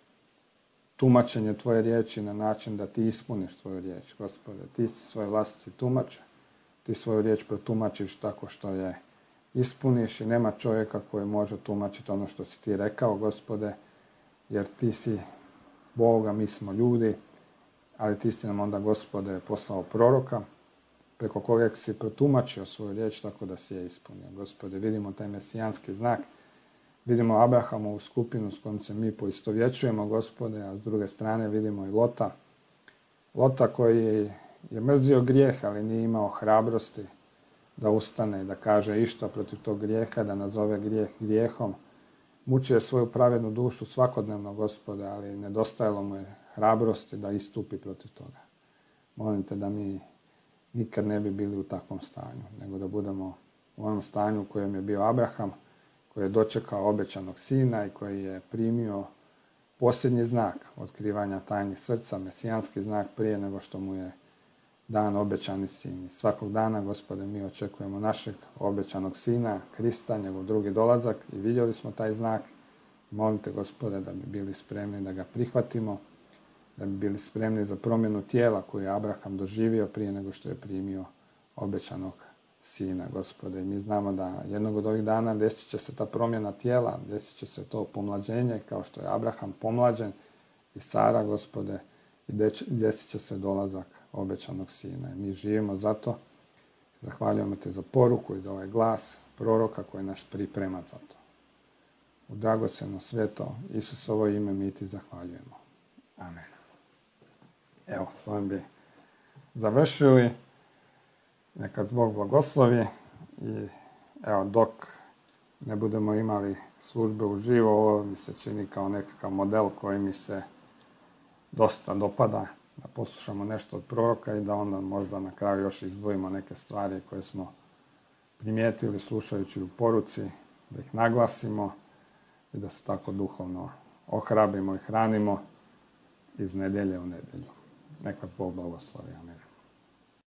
[SPEAKER 1] tumačenje tvoje riječi na način da ti ispuniš svoju riječ, Gospode. Ti si svoj vlastiti tumač. Ti svoju riječ protumačiš tako što je ispuniš i nema čovjeka koji može tumačiti ono što si ti rekao, Gospode, jer ti si Bog, a mi smo ljudi, ali ti si nam onda, Gospode, poslao proroka, preko kojeg si protumačio svoju riječ tako da si je ispunio. Gospode, vidimo taj mesijanski znak, vidimo Abrahamovu skupinu s kojom se mi poistovjećujemo, Gospode, a s druge strane vidimo i Lota. Lota koji je mrzio grijeh, ali nije imao hrabrosti da ustane i da kaže išta protiv tog grijeha, da nazove grijeh grijehom. Mučio je svoju pravednu dušu svakodnevno, Gospode, ali nedostajalo mu je hrabrosti da istupi protiv toga. Molim te da mi nikad ne bi bili u takvom stanju, nego da budemo u onom stanju u kojem je bio Abraham, koji je dočekao obećanog sina i koji je primio posljednji znak otkrivanja tajnih srca, mesijanski znak prije nego što mu je dan obećani sin. I svakog dana, Gospode, mi očekujemo našeg obećanog sina, Krista, njegov drugi dolazak i vidjeli smo taj znak. Molim te, Gospode, da bi bili spremni da ga prihvatimo, da bi bili spremni za promjenu tijela koju je Abraham doživio prije nego što je primio obećanog sina, Gospode. I mi znamo da jednog od ovih dana desit će se ta promjena tijela, desit će se to pomlađenje, kao što je Abraham pomlađen i Sara, Gospode, i desit će se dolazak obećanog sina. I mi živimo zato. Zahvaljujemo te za poruku i za ovaj glas proroka koji nas priprema za to. U dragocjeno sveto Isusovo ime mi ti zahvaljujemo. Amen. Evo, s ovim bi završili. Neka Bog blagoslovi i evo, dok ne budemo imali službe uživo, ovo mi se čini kao nekakav model koji mi se dosta dopada, da poslušamo nešto od proroka i da onda možda na kraju još izdvojimo neke stvari koje smo primijetili slušajući u poruci, da ih naglasimo i da se tako duhovno ohrabrimo i hranimo iz nedjelje u nedjelju. Neka Bog blagoslovi. Amen.